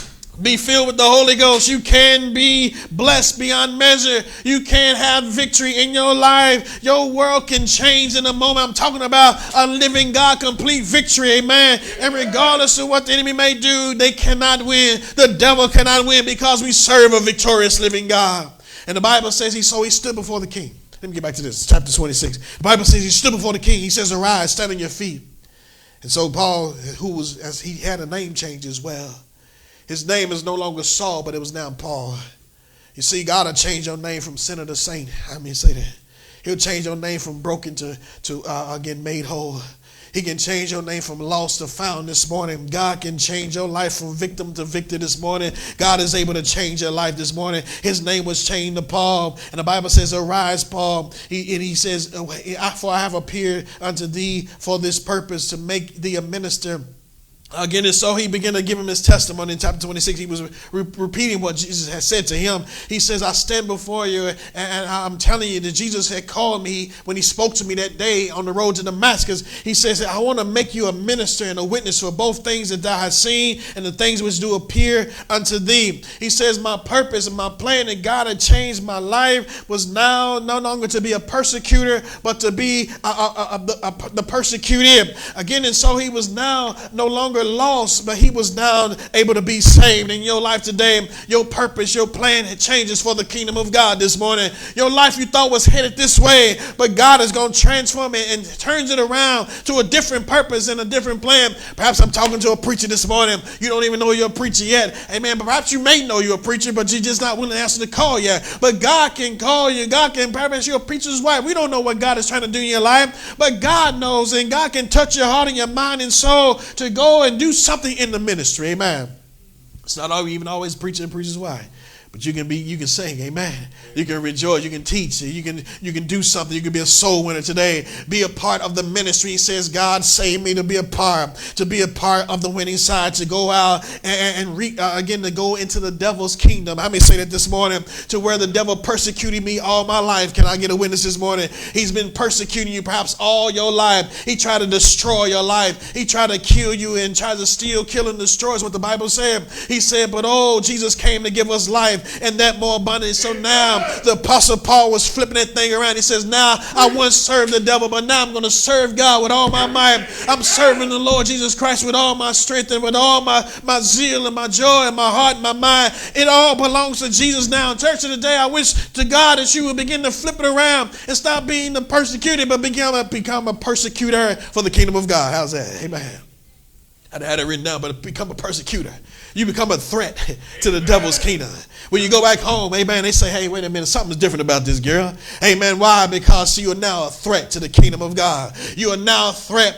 be filled with the Holy Ghost. You can be blessed beyond measure. You can have victory in your life. Your world can change in a moment. I'm talking about a living God, complete victory, amen. And regardless of what the enemy may do, they cannot win. The devil cannot win because we serve a victorious living God. And the Bible says he stood before the king. Let me get back to this, chapter 26. The Bible says he stood before the king. He says, arise, stand on your feet. And so Paul, as he had a name change as well. His name is no longer Saul, but it was now Paul. You see, God will change your name from sinner to saint. I mean, say that. He'll change your name from broken to again made whole. He can change your name from lost to found this morning. God can change your life from victim to victor this morning. God is able to change your life this morning. His name was changed to Paul. And the Bible says, arise, Paul. He says, for I have appeared unto thee for this purpose, to make thee a minister. Again, and so he began to give him his testimony in chapter 26. He was repeating what Jesus had said to him. He says, I stand before you, and I'm telling you that Jesus had called me when he spoke to me that day on the road to Damascus. He says, I want to make you a minister and a witness for both things that thou hast seen and the things which do appear unto thee. He says, my purpose and my plan that God had changed my life was now no longer to be a persecutor, but to be the persecuted. Again, and so he was now no longer lost, but he was now able to be saved. In your life today, your purpose, your plan, it changes for the kingdom of God this morning. Your life you thought was headed this way, but God is going to transform it and turns it around to a different purpose and a different plan. Perhaps I'm talking to a preacher this morning. You don't even know you're a preacher yet. Amen. But perhaps you may know you're a preacher, but you're just not willing to answer the call yet. But God can call you. God can, perhaps you're a preacher's wife. We don't know what God is trying to do in your life, but God knows, and God can touch your heart and your mind and soul to go and do something in the ministry. Amen. It's not even always preaching and preacher's wife. But you can sing, amen. You can rejoice, you can teach, you can do something. You can be a soul winner today. Be a part of the ministry. He says, God saved me to be a part of the winning side, to go out and again, to go into the devil's kingdom. I may say that this morning, to where the devil persecuted me all my life. Can I get a witness this morning? He's been persecuting you perhaps all your life. He tried to destroy your life. He tried to kill you and tried to steal, kill, and destroy is what the Bible said. He said, but Jesus came to give us life, and that more abundantly. So now the Apostle Paul was flipping that thing around. He says, now I once served the devil, but now I'm going to serve God with all my might. I'm serving the Lord Jesus Christ with all my strength and with all my zeal and my joy and my heart and my mind. It all belongs to Jesus now. In church of the day, I wish to God that you would begin to flip it around and stop being the persecuted, but become a persecutor for the kingdom of God. How's that? Amen. I had it written down, but become a persecutor. You become a threat to the devil's kingdom. When you go back home, amen, they say, hey, wait a minute, something's different about this girl. Amen. Why? Because you are now a threat to the kingdom of God. You are now a threat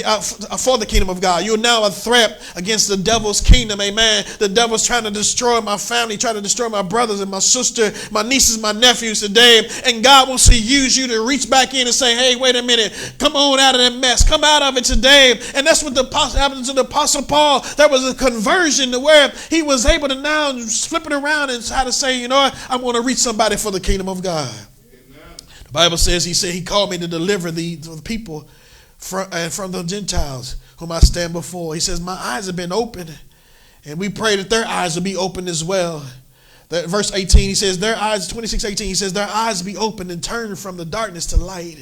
for the kingdom of God. You are now a threat against the devil's kingdom. Amen. The devil's trying to destroy my family, trying to destroy my brothers and my sister, my nieces, my nephews today. And God wants to use you to reach back in and say, hey, wait a minute, come on out of that mess. Come out of it today. And that's what happened to the Apostle Paul. There was a conversion to where he was able to now flip it around and try to say, you know what, I want to reach somebody for the kingdom of God. Amen. The Bible says he called me to deliver the people from the Gentiles whom I stand before. He says, my eyes have been opened, and we pray that their eyes will be open as well. That verse 18, he says, their eyes, 26:18, he says, their eyes be open and turn from the darkness to light.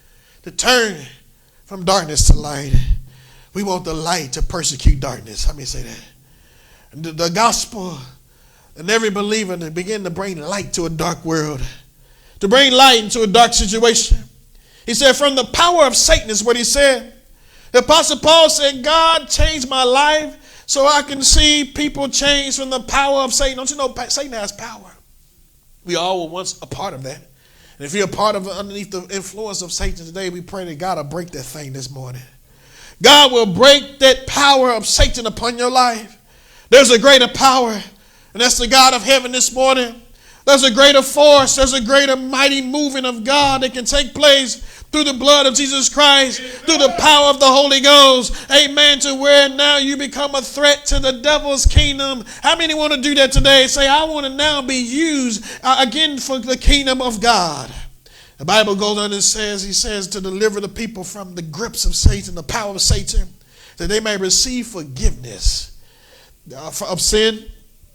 To turn from darkness to light. We want the light to persecute darkness. How many say that? The gospel and every believer to begin to bring light to a dark world, to bring light into a dark situation. He said, from the power of Satan is what he said. The Apostle Paul said, God changed my life so I can see people change from the power of Satan. Don't you know Satan has power? We all were once a part of that. And if you're a part of underneath the influence of Satan today, we pray that God will break that thing this morning. God will break that power of Satan upon your life. There's a greater power, and that's the God of heaven this morning. There's a greater force. There's a greater mighty moving of God that can take place through the blood of Jesus Christ, through the power of the Holy Ghost. Amen. To where now you become a threat to the devil's kingdom. How many want to do that today? Say, I want to now be used again for the kingdom of God. The Bible goes on and says, he says, to deliver the people from the grips of Satan, the power of Satan, that they may receive forgiveness of sin.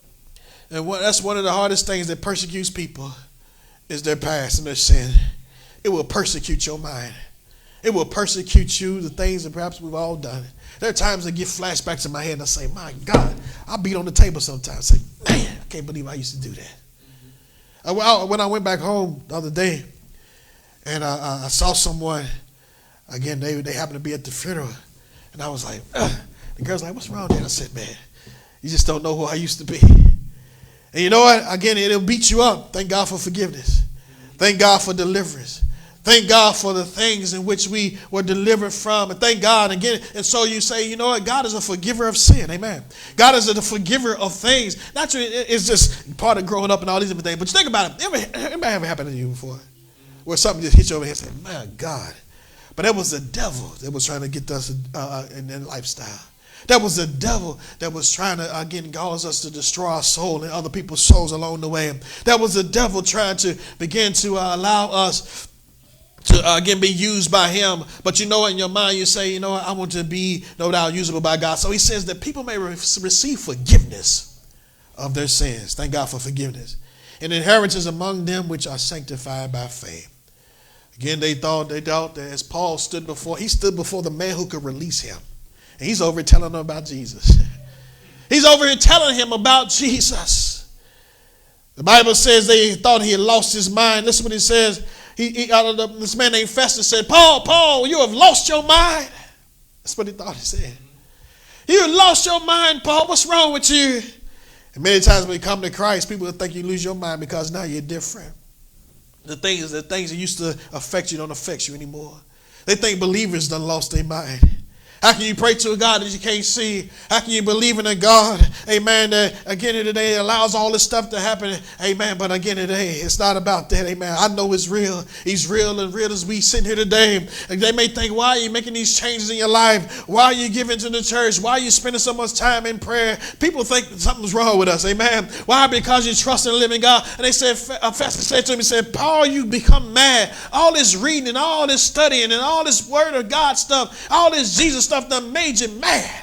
And that's one of the hardest things that persecutes people is their past and their sin. It will persecute your mind. It will persecute you, the things that perhaps we've all done. There are times that get flashbacks in my head and I say, my God, I beat on the table sometimes. I say, man, I can't believe I used to do that. When I went back home the other day and I saw someone, again, they happened to be at the funeral. And I was like, the girl's like, what's wrong there? I said, man, you just don't know who I used to be. And you know what? Again, it'll beat you up. Thank God for forgiveness. Thank God for deliverance. Thank God for the things in which we were delivered from. And thank God again. And so you say, you know what? God is a forgiver of sin. Amen. God is a forgiver of things. Naturally, it's just part of growing up and all these different things. But you think about it. Anybody ever happened to you before? Where something just hit you over the head and say, my God. But that was the devil that was trying to get us in that lifestyle. That was the devil that was trying to, again, cause us to destroy our soul and other people's souls along the way. That was the devil trying to begin to allow us to, again, be used by him. But you know, in your mind, you say, you know, I want to be, no doubt, usable by God. So he says that people may receive forgiveness of their sins. Thank God for forgiveness. And inheritance among them which are sanctified by faith. Again, they thought that as Paul stood before the man who could release him. And he's over here telling them about Jesus. He's over here telling him about Jesus. The Bible says they thought he had lost his mind. Listen what he says. This man named Festus said, Paul, you have lost your mind. That's what he thought he said. You have lost your mind, Paul. What's wrong with you? And many times when you come to Christ, people think you lose your mind because now you're different. The things that used to affect you don't affect you anymore. They think believers done lost their mind. How can you pray to a God that you can't see? How can you believe in a God, amen, that again today allows all this stuff to happen, amen, but again today it's not about that, amen. I know it's real. He's real and real as we sit here today. And they may think, why are you making these changes in your life? Why are you giving to the church? Why are you spending so much time in prayer? People think something's wrong with us, amen. Why? Because you trust in the living God. And they said, Festus said to him, he said, Paul, you become mad. All this reading and all this studying and all this word of God stuff, all this Jesus stuff that made you mad.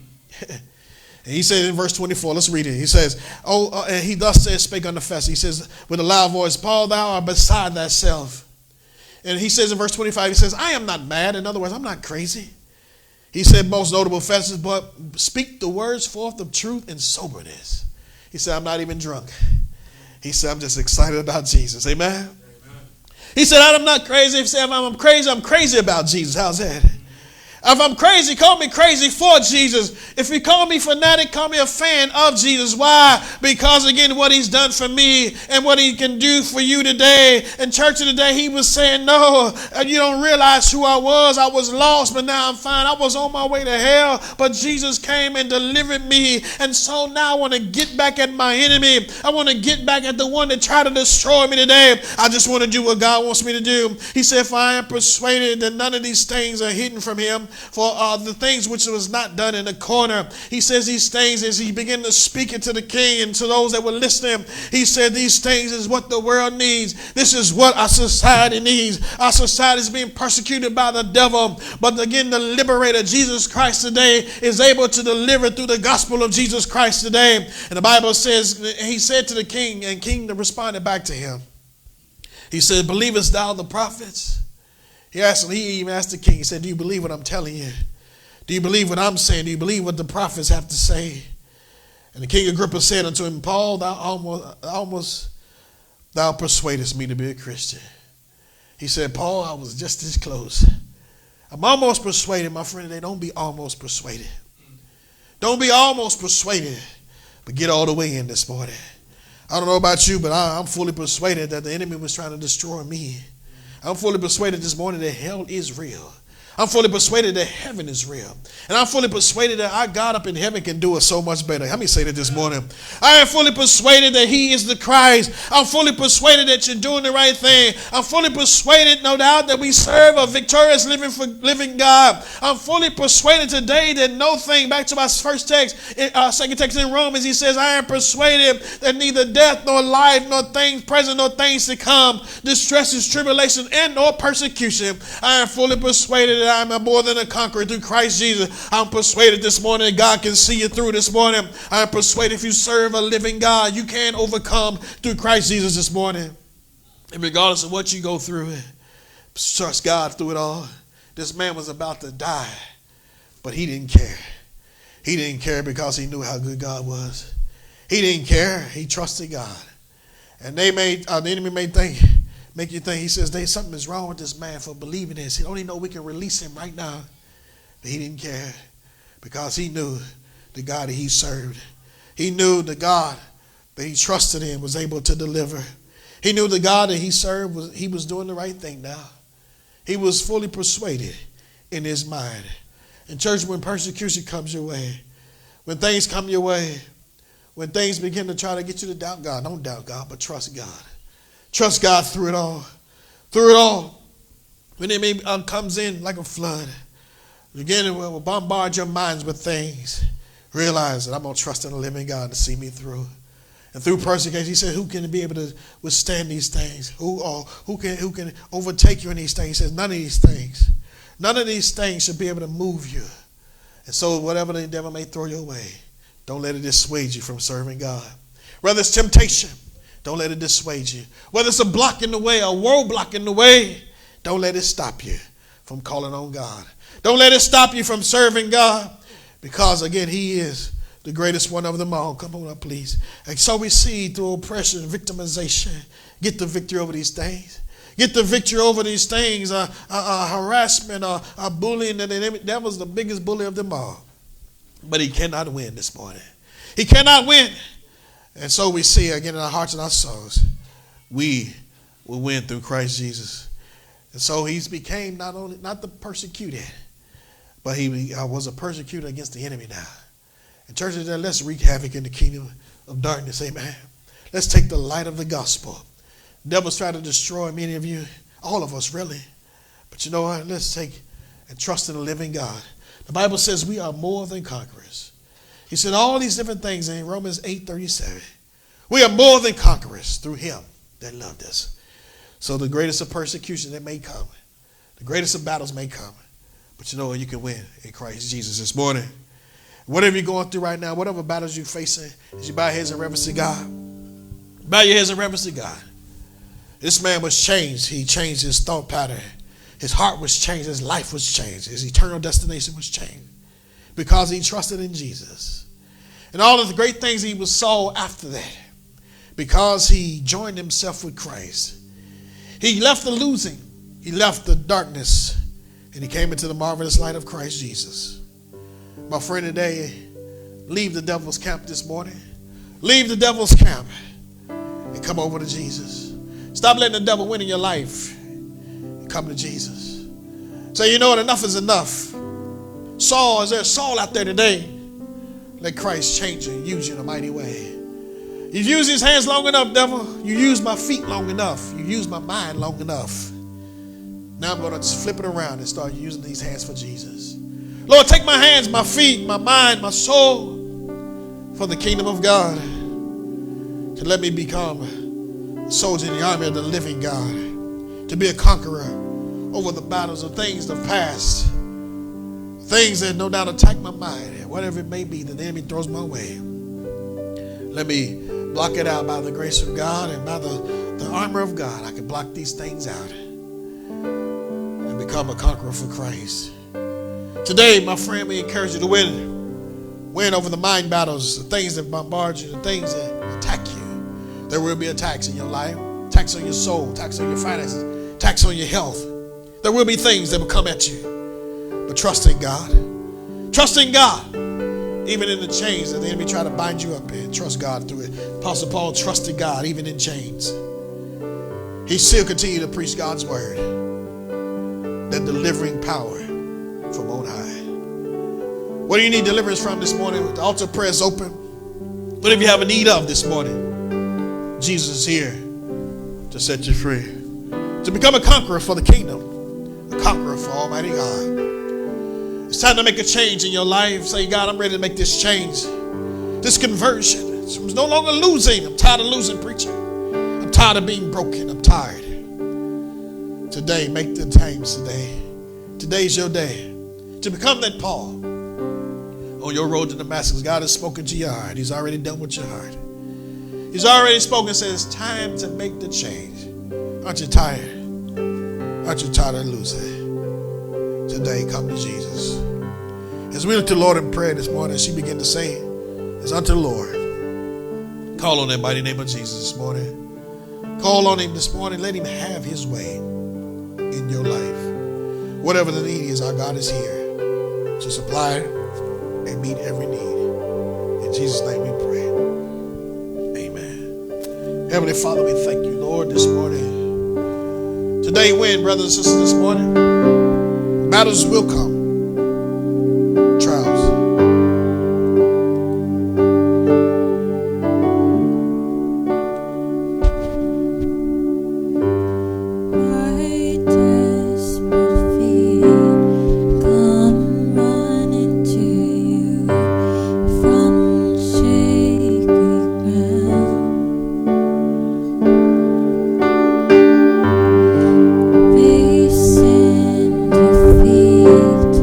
And he said in verse 24, let's read it. He says, and he thus says, spake unto Festus. He says with a loud voice, Paul, thou art beside thyself. And he says in verse 25, he says, I am not mad. In other words, I'm not crazy. He said, most notable Festus, but speak the words forth of truth and soberness. He said, I'm not even drunk. He said, I'm just excited about Jesus. Amen. He said, I'm not crazy. He said, if I'm crazy, I'm crazy about Jesus. How's that? If I'm crazy, call me crazy for Jesus. If you call me fanatic, call me a fan of Jesus. Why? Because again, what he's done for me and what he can do for you today. In church today, he was saying, no, you don't realize who I was. I was lost, but now I'm fine. I was on my way to hell, but Jesus came and delivered me. And so now I want to get back at my enemy. I want to get back at the one that tried to destroy me today. I just want to do what God wants me to do. He said, if I am persuaded that none of these things are hidden from him, for the things which was not done in the corner. He says these things as he began to speak it to the king and to those that were listening. He said these things is what the world needs. This is what our society needs. Our society is being persecuted by the devil. But again, the liberator, Jesus Christ today, is able to deliver through the gospel of Jesus Christ today. And the Bible says, he said to the king, and king responded back to him. He said, believest thou the prophets? He even asked the king, he said, do you believe what I'm telling you? Do you believe what I'm saying? Do you believe what the prophets have to say? And the king Agrippa said unto him, Paul, thou persuadest me to be a Christian. He said, Paul, I was just as close. I'm almost persuaded, my friend. They don't be almost persuaded. Don't be almost persuaded, but get all the way in this morning. I don't know about you, but I'm fully persuaded that the enemy was trying to destroy me. I'm fully persuaded this morning that hell is real. I'm fully persuaded that heaven is real. And I'm fully persuaded that our God up in heaven can do it so much better. Let me say that this morning. I am fully persuaded that he is the Christ. I'm fully persuaded that you're doing the right thing. I'm fully persuaded, no doubt, that we serve a victorious living God. I'm fully persuaded today that no thing, back to my first text, second text in Romans, he says, I am persuaded that neither death nor life nor things present nor things to come, distresses, tribulation, and nor persecution. I am fully persuaded that I am more than a conqueror through Christ Jesus. I'm persuaded this morning that God can see you through this morning. I am persuaded if you serve a living God, you can overcome through Christ Jesus this morning. And regardless of what you go through, trust God through it all. This man was about to die, but he didn't care. He didn't care because he knew how good God was. He didn't care. He trusted God. And the enemy may make you think, he says, something is wrong with this man for believing this. He only know we can release him right now. But he didn't care because he knew the God that he served. He knew the God that he trusted in was able to deliver. He knew the God that he served, he was doing the right thing now. He was fully persuaded in his mind. In church, when persecution comes your way, when things come your way, when things begin to try to get you to doubt God, don't doubt God, but trust God. Trust God through it all. Through it all. When the enemy comes in like a flood, again, it will bombard your minds with things. Realize that I'm going to trust in the living God to see me through. And through persecution, he said, who can be able to withstand these things? Who can overtake you in these things? He says, none of these things should be able to move you. And so whatever the devil may throw your way, don't let it dissuade you from serving God. Whether it's temptation, don't let it dissuade you. Whether it's a block in the way, a roadblock in the way, don't let it stop you from calling on God. Don't let it stop you from serving God, because again, he is the greatest one of them all. Come on up, please. And so we see through oppression, victimization, get the victory over these things. Get the victory over these things, harassment, bullying. The devil's the biggest bully of them all. But he cannot win this morning. He cannot win. And so we see again in our hearts and our souls, we will win through Christ Jesus. And so he's became not the persecuted, but he was a persecutor against the enemy now. And church, let's wreak havoc in the kingdom of darkness. Amen. Let's take the light of the gospel. The devil's trying to destroy many of you, all of us really. But you know what? Let's take and trust in the living God. The Bible says we are more than conquerors. He said all these different things in Romans 8:37. We are more than conquerors through him that loved us. So the greatest of persecution that may come, the greatest of battles may come, but you know what? You can win in Christ Jesus this morning. Whatever you're going through right now, whatever battles you're facing, as you bow your heads in reverence to God, bow your heads in reverence to God. This man was changed. He changed his thought pattern. His heart was changed. His life was changed. His eternal destination was changed because he trusted in Jesus. And all of the great things he saw after that, because he joined himself with Christ. He left the losing. He left the darkness. and he came into the marvelous light of Christ Jesus. My friend, today, leave the devil's camp this morning. Leave the devil's camp and come over to Jesus. Stop letting the devil win in your life and come to Jesus. Say, you know what? Enough is enough. Saul, is there a Saul out there today? Let Christ change you and use you in a mighty way. You've used his hands long enough, devil. You used my feet long enough. You used my mind long enough. Now I'm going to just flip it around and start using these hands for Jesus. Lord, take my hands, my feet, my mind, my soul for the kingdom of God. To let me become a soldier in the army of the living God. To be a conqueror over the battles of things of the past. Things that no doubt attack my mind. Whatever it may be that the enemy throws my way. Let me block it out by the grace of God and by the armor of God. I can block these things out and become a conqueror for Christ. Today, my friend, we encourage you to win over the mind battles, the things that bombard you, the things that attack you. There will be attacks in your life, attacks on your soul, attacks on your finances, attacks on your health. There will be things that will come at you. But trust in God. Trust in God. Even in the chains that the enemy try to bind you up in, trust God through it. Apostle Paul trusted God even in chains. He still continued to preach God's word. That delivering power from on high. What do you need deliverance from this morning? The altar prayer is open. Whatever you have a need of this morning, Jesus is here to set you free. To become a conqueror for the kingdom. A conqueror for Almighty God. It's time to make a change in your life. Say, God, I'm ready to make this change. This conversion. It's no longer losing. I'm tired of losing, preacher. I'm tired of being broken. I'm tired. Today, make the change today. Today's your day to become that Paul on your road to Damascus. God has spoken to your heart. He's already done with your heart. He's already spoken and says, it's time to make the change. Aren't you tired? Aren't you tired of losing? Today, come to Jesus. As we look to the Lord in prayer this morning, she began to say, is unto the Lord. Call on that mighty name of Jesus this morning. Call on him this morning. Let him have his way in your life. Whatever the need is, our God is here to supply and meet every need. In Jesus' name we pray. Amen. Heavenly Father, we thank you, Lord, this morning. Today, when, brothers and sisters, this morning, battles will come. Trials. Defeat.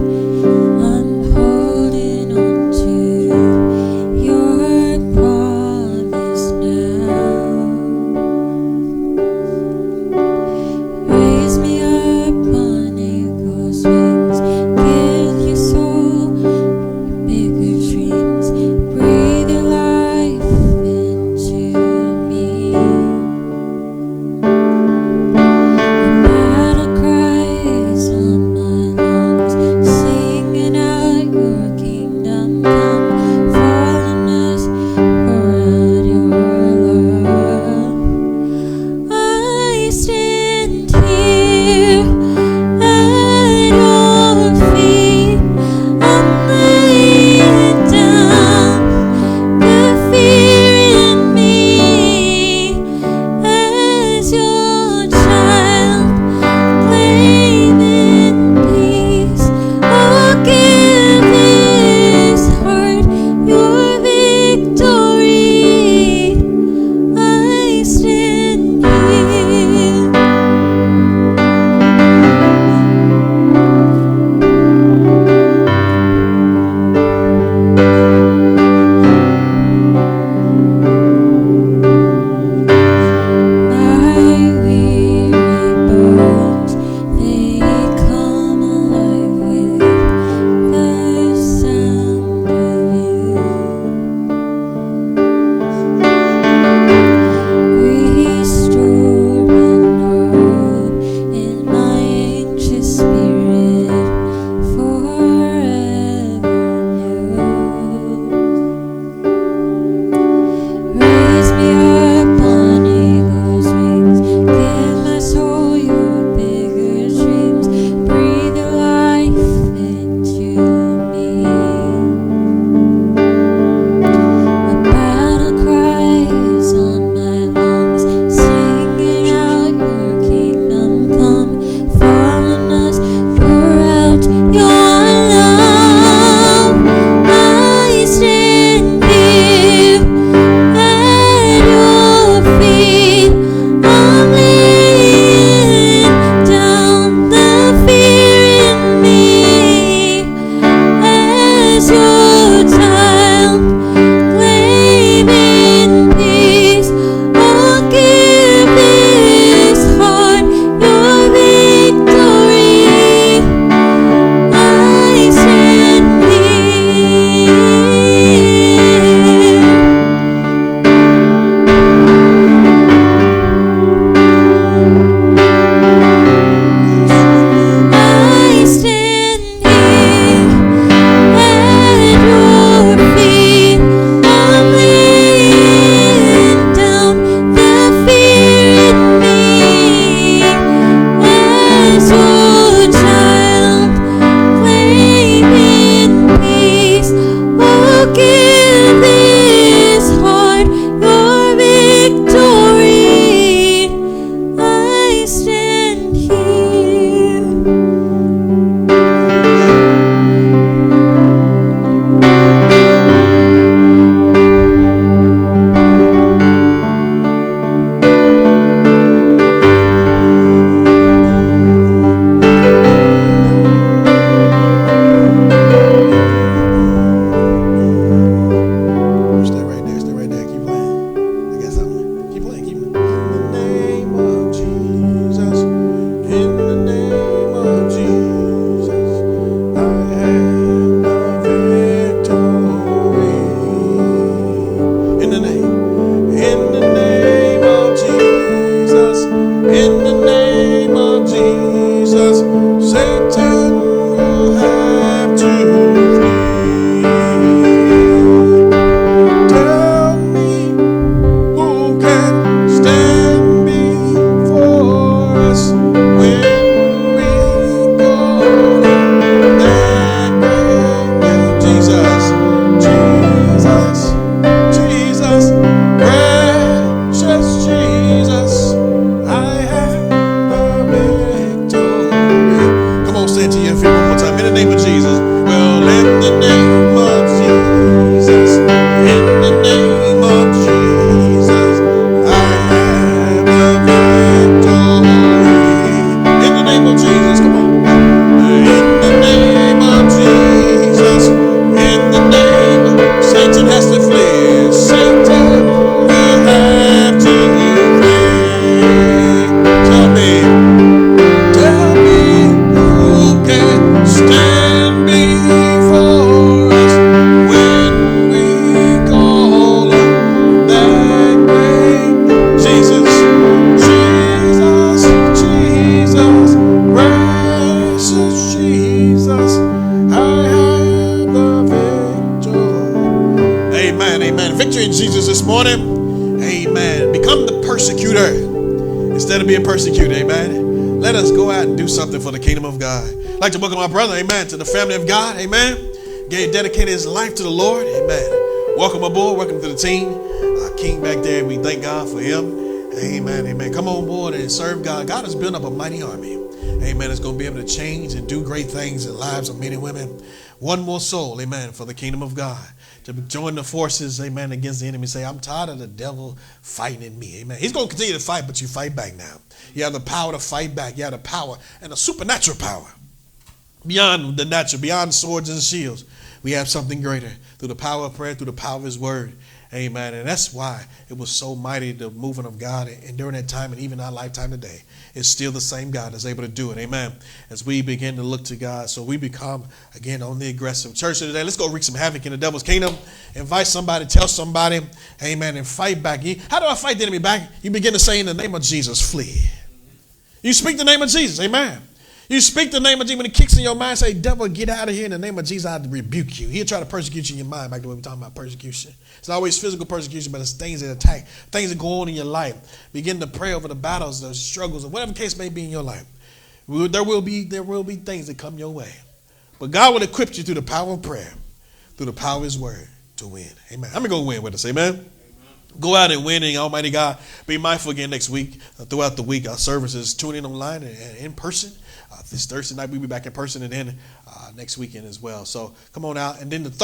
persecuted, amen. Let us go out and do something for the kingdom of God. I'd like to welcome my brother, amen, to the family of God, amen. Dedicated his life to the Lord, amen. Welcome aboard, welcome to the team. King back there, we thank God for him, amen, amen. Come on board and serve God. God has built up a mighty army, amen. It's going to be able to change and do great things in the lives of men and women. One more soul, amen, for the kingdom of God. To join the forces, amen, against the enemy. Say, I'm tired of the devil fighting in me, amen. He's going to continue to fight, but you fight back now. You have the power to fight back. You have the power and the supernatural power. Beyond the natural, beyond swords and shields, we have something greater through the power of prayer, through the power of his word. Amen. And that's why it was so mighty, the movement of God. And during that time and even our lifetime today, it's still the same God that's able to do it. Amen. As we begin to look to God, so we become, again, on the aggressive. Church today, let's go wreak some havoc in the devil's kingdom. Invite somebody, tell somebody, amen, and fight back. How do I fight the enemy back? You begin to say, in the name of Jesus, flee. You speak the name of Jesus. Amen. You speak the name of Jesus. When it kicks in your mind, say, devil, get out of here. In the name of Jesus, I rebuke you. He'll try to persecute you in your mind, back to what we're talking about, persecution. It's not always physical persecution, but it's things that attack, things that go on in your life. Begin to pray over the battles, the struggles, or whatever the case may be in your life. There will be things that come your way. But God will equip you through the power of prayer, through the power of his word to win. Amen. I'm going to go win with us. Amen. Go out and win, and Almighty God, be mindful again next week. Throughout the week, our services, tune in online and in person. This Thursday night, we'll be back in person, and then next weekend as well. So come on out. And then the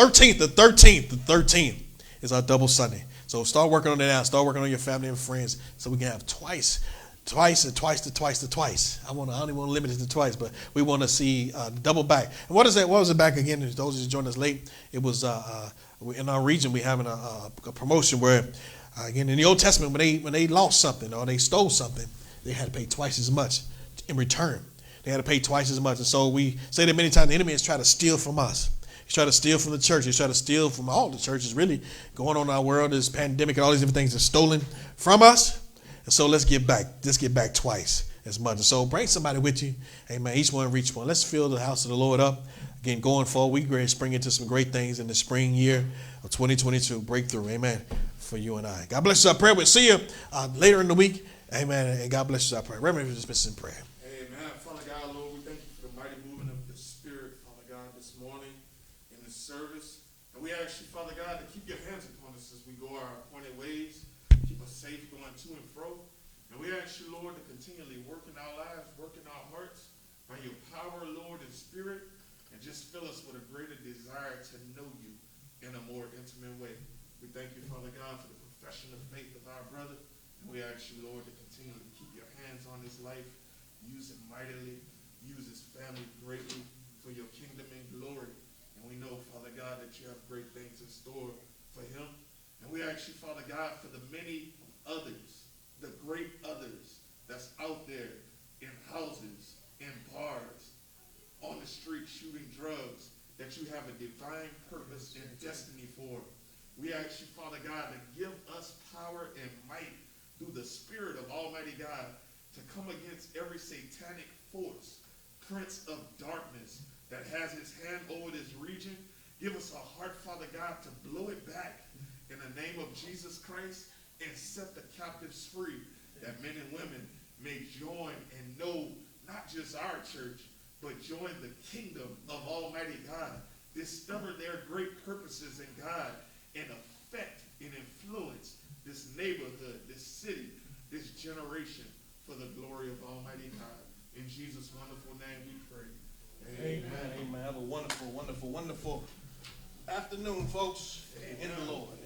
13th is our double Sunday. So start working on that now. Start working on your family and friends so we can have twice. I don't even want to limit it to twice, but we want to see double back. And what is that? What was it back again? Those who joined us late, it was in our region, we having a promotion where, again, in the Old Testament, when they lost something or they stole something, they had to pay twice as much in return. They had to pay twice as much. And so we say that many times the enemy has tried to steal from us. He's trying to steal from the church. He's trying to steal from all the churches really going on in our world. This pandemic and all these different things are stolen from us. And so let's get back. Let's get back twice as much. And so bring somebody with you. Amen. Each one reach one. Let's fill the house of the Lord up. Again, going forward, we're going to spring into some great things in the spring year of 2022. Breakthrough. Amen. For you and I. God bless you. I pray. We'll see you later in the week. Amen. And God bless you. I pray. Reverend, if you dismiss in prayer. Service. And we ask you, Father God, to keep your hands upon us as we go our appointed ways. Keep us safe going to and fro. And we ask you, Lord, to continually work in our lives, work in our hearts by your power, Lord, and spirit. And just fill us with a greater desire to know you in a more intimate way. We thank you, Father God, for the profession of faith of our brother. And we ask you, Lord, to continually keep your hands on his life. Use him mightily. Use his family greatly for your kingdom and glory. We know, Father God, that you have great things in store for him. And we ask you, Father God, for the many others, the great others that's out there in houses, in bars, on the street shooting drugs, that you have a divine purpose and destiny for. We ask you, Father God, to give us power and might through the Spirit of Almighty God to come against every satanic force, prince of darkness, that has his hand over this region. Give us a heart, Father God, to blow it back in the name of Jesus Christ and set the captives free, that men and women may join and know not just our church, but join the kingdom of Almighty God. Discover their great purposes in God and affect and influence this neighborhood, this city, this generation for the glory of Almighty God. In Jesus' wonderful name we pray. Amen. Amen. Have a wonderful, wonderful, wonderful afternoon, folks, in the Lord.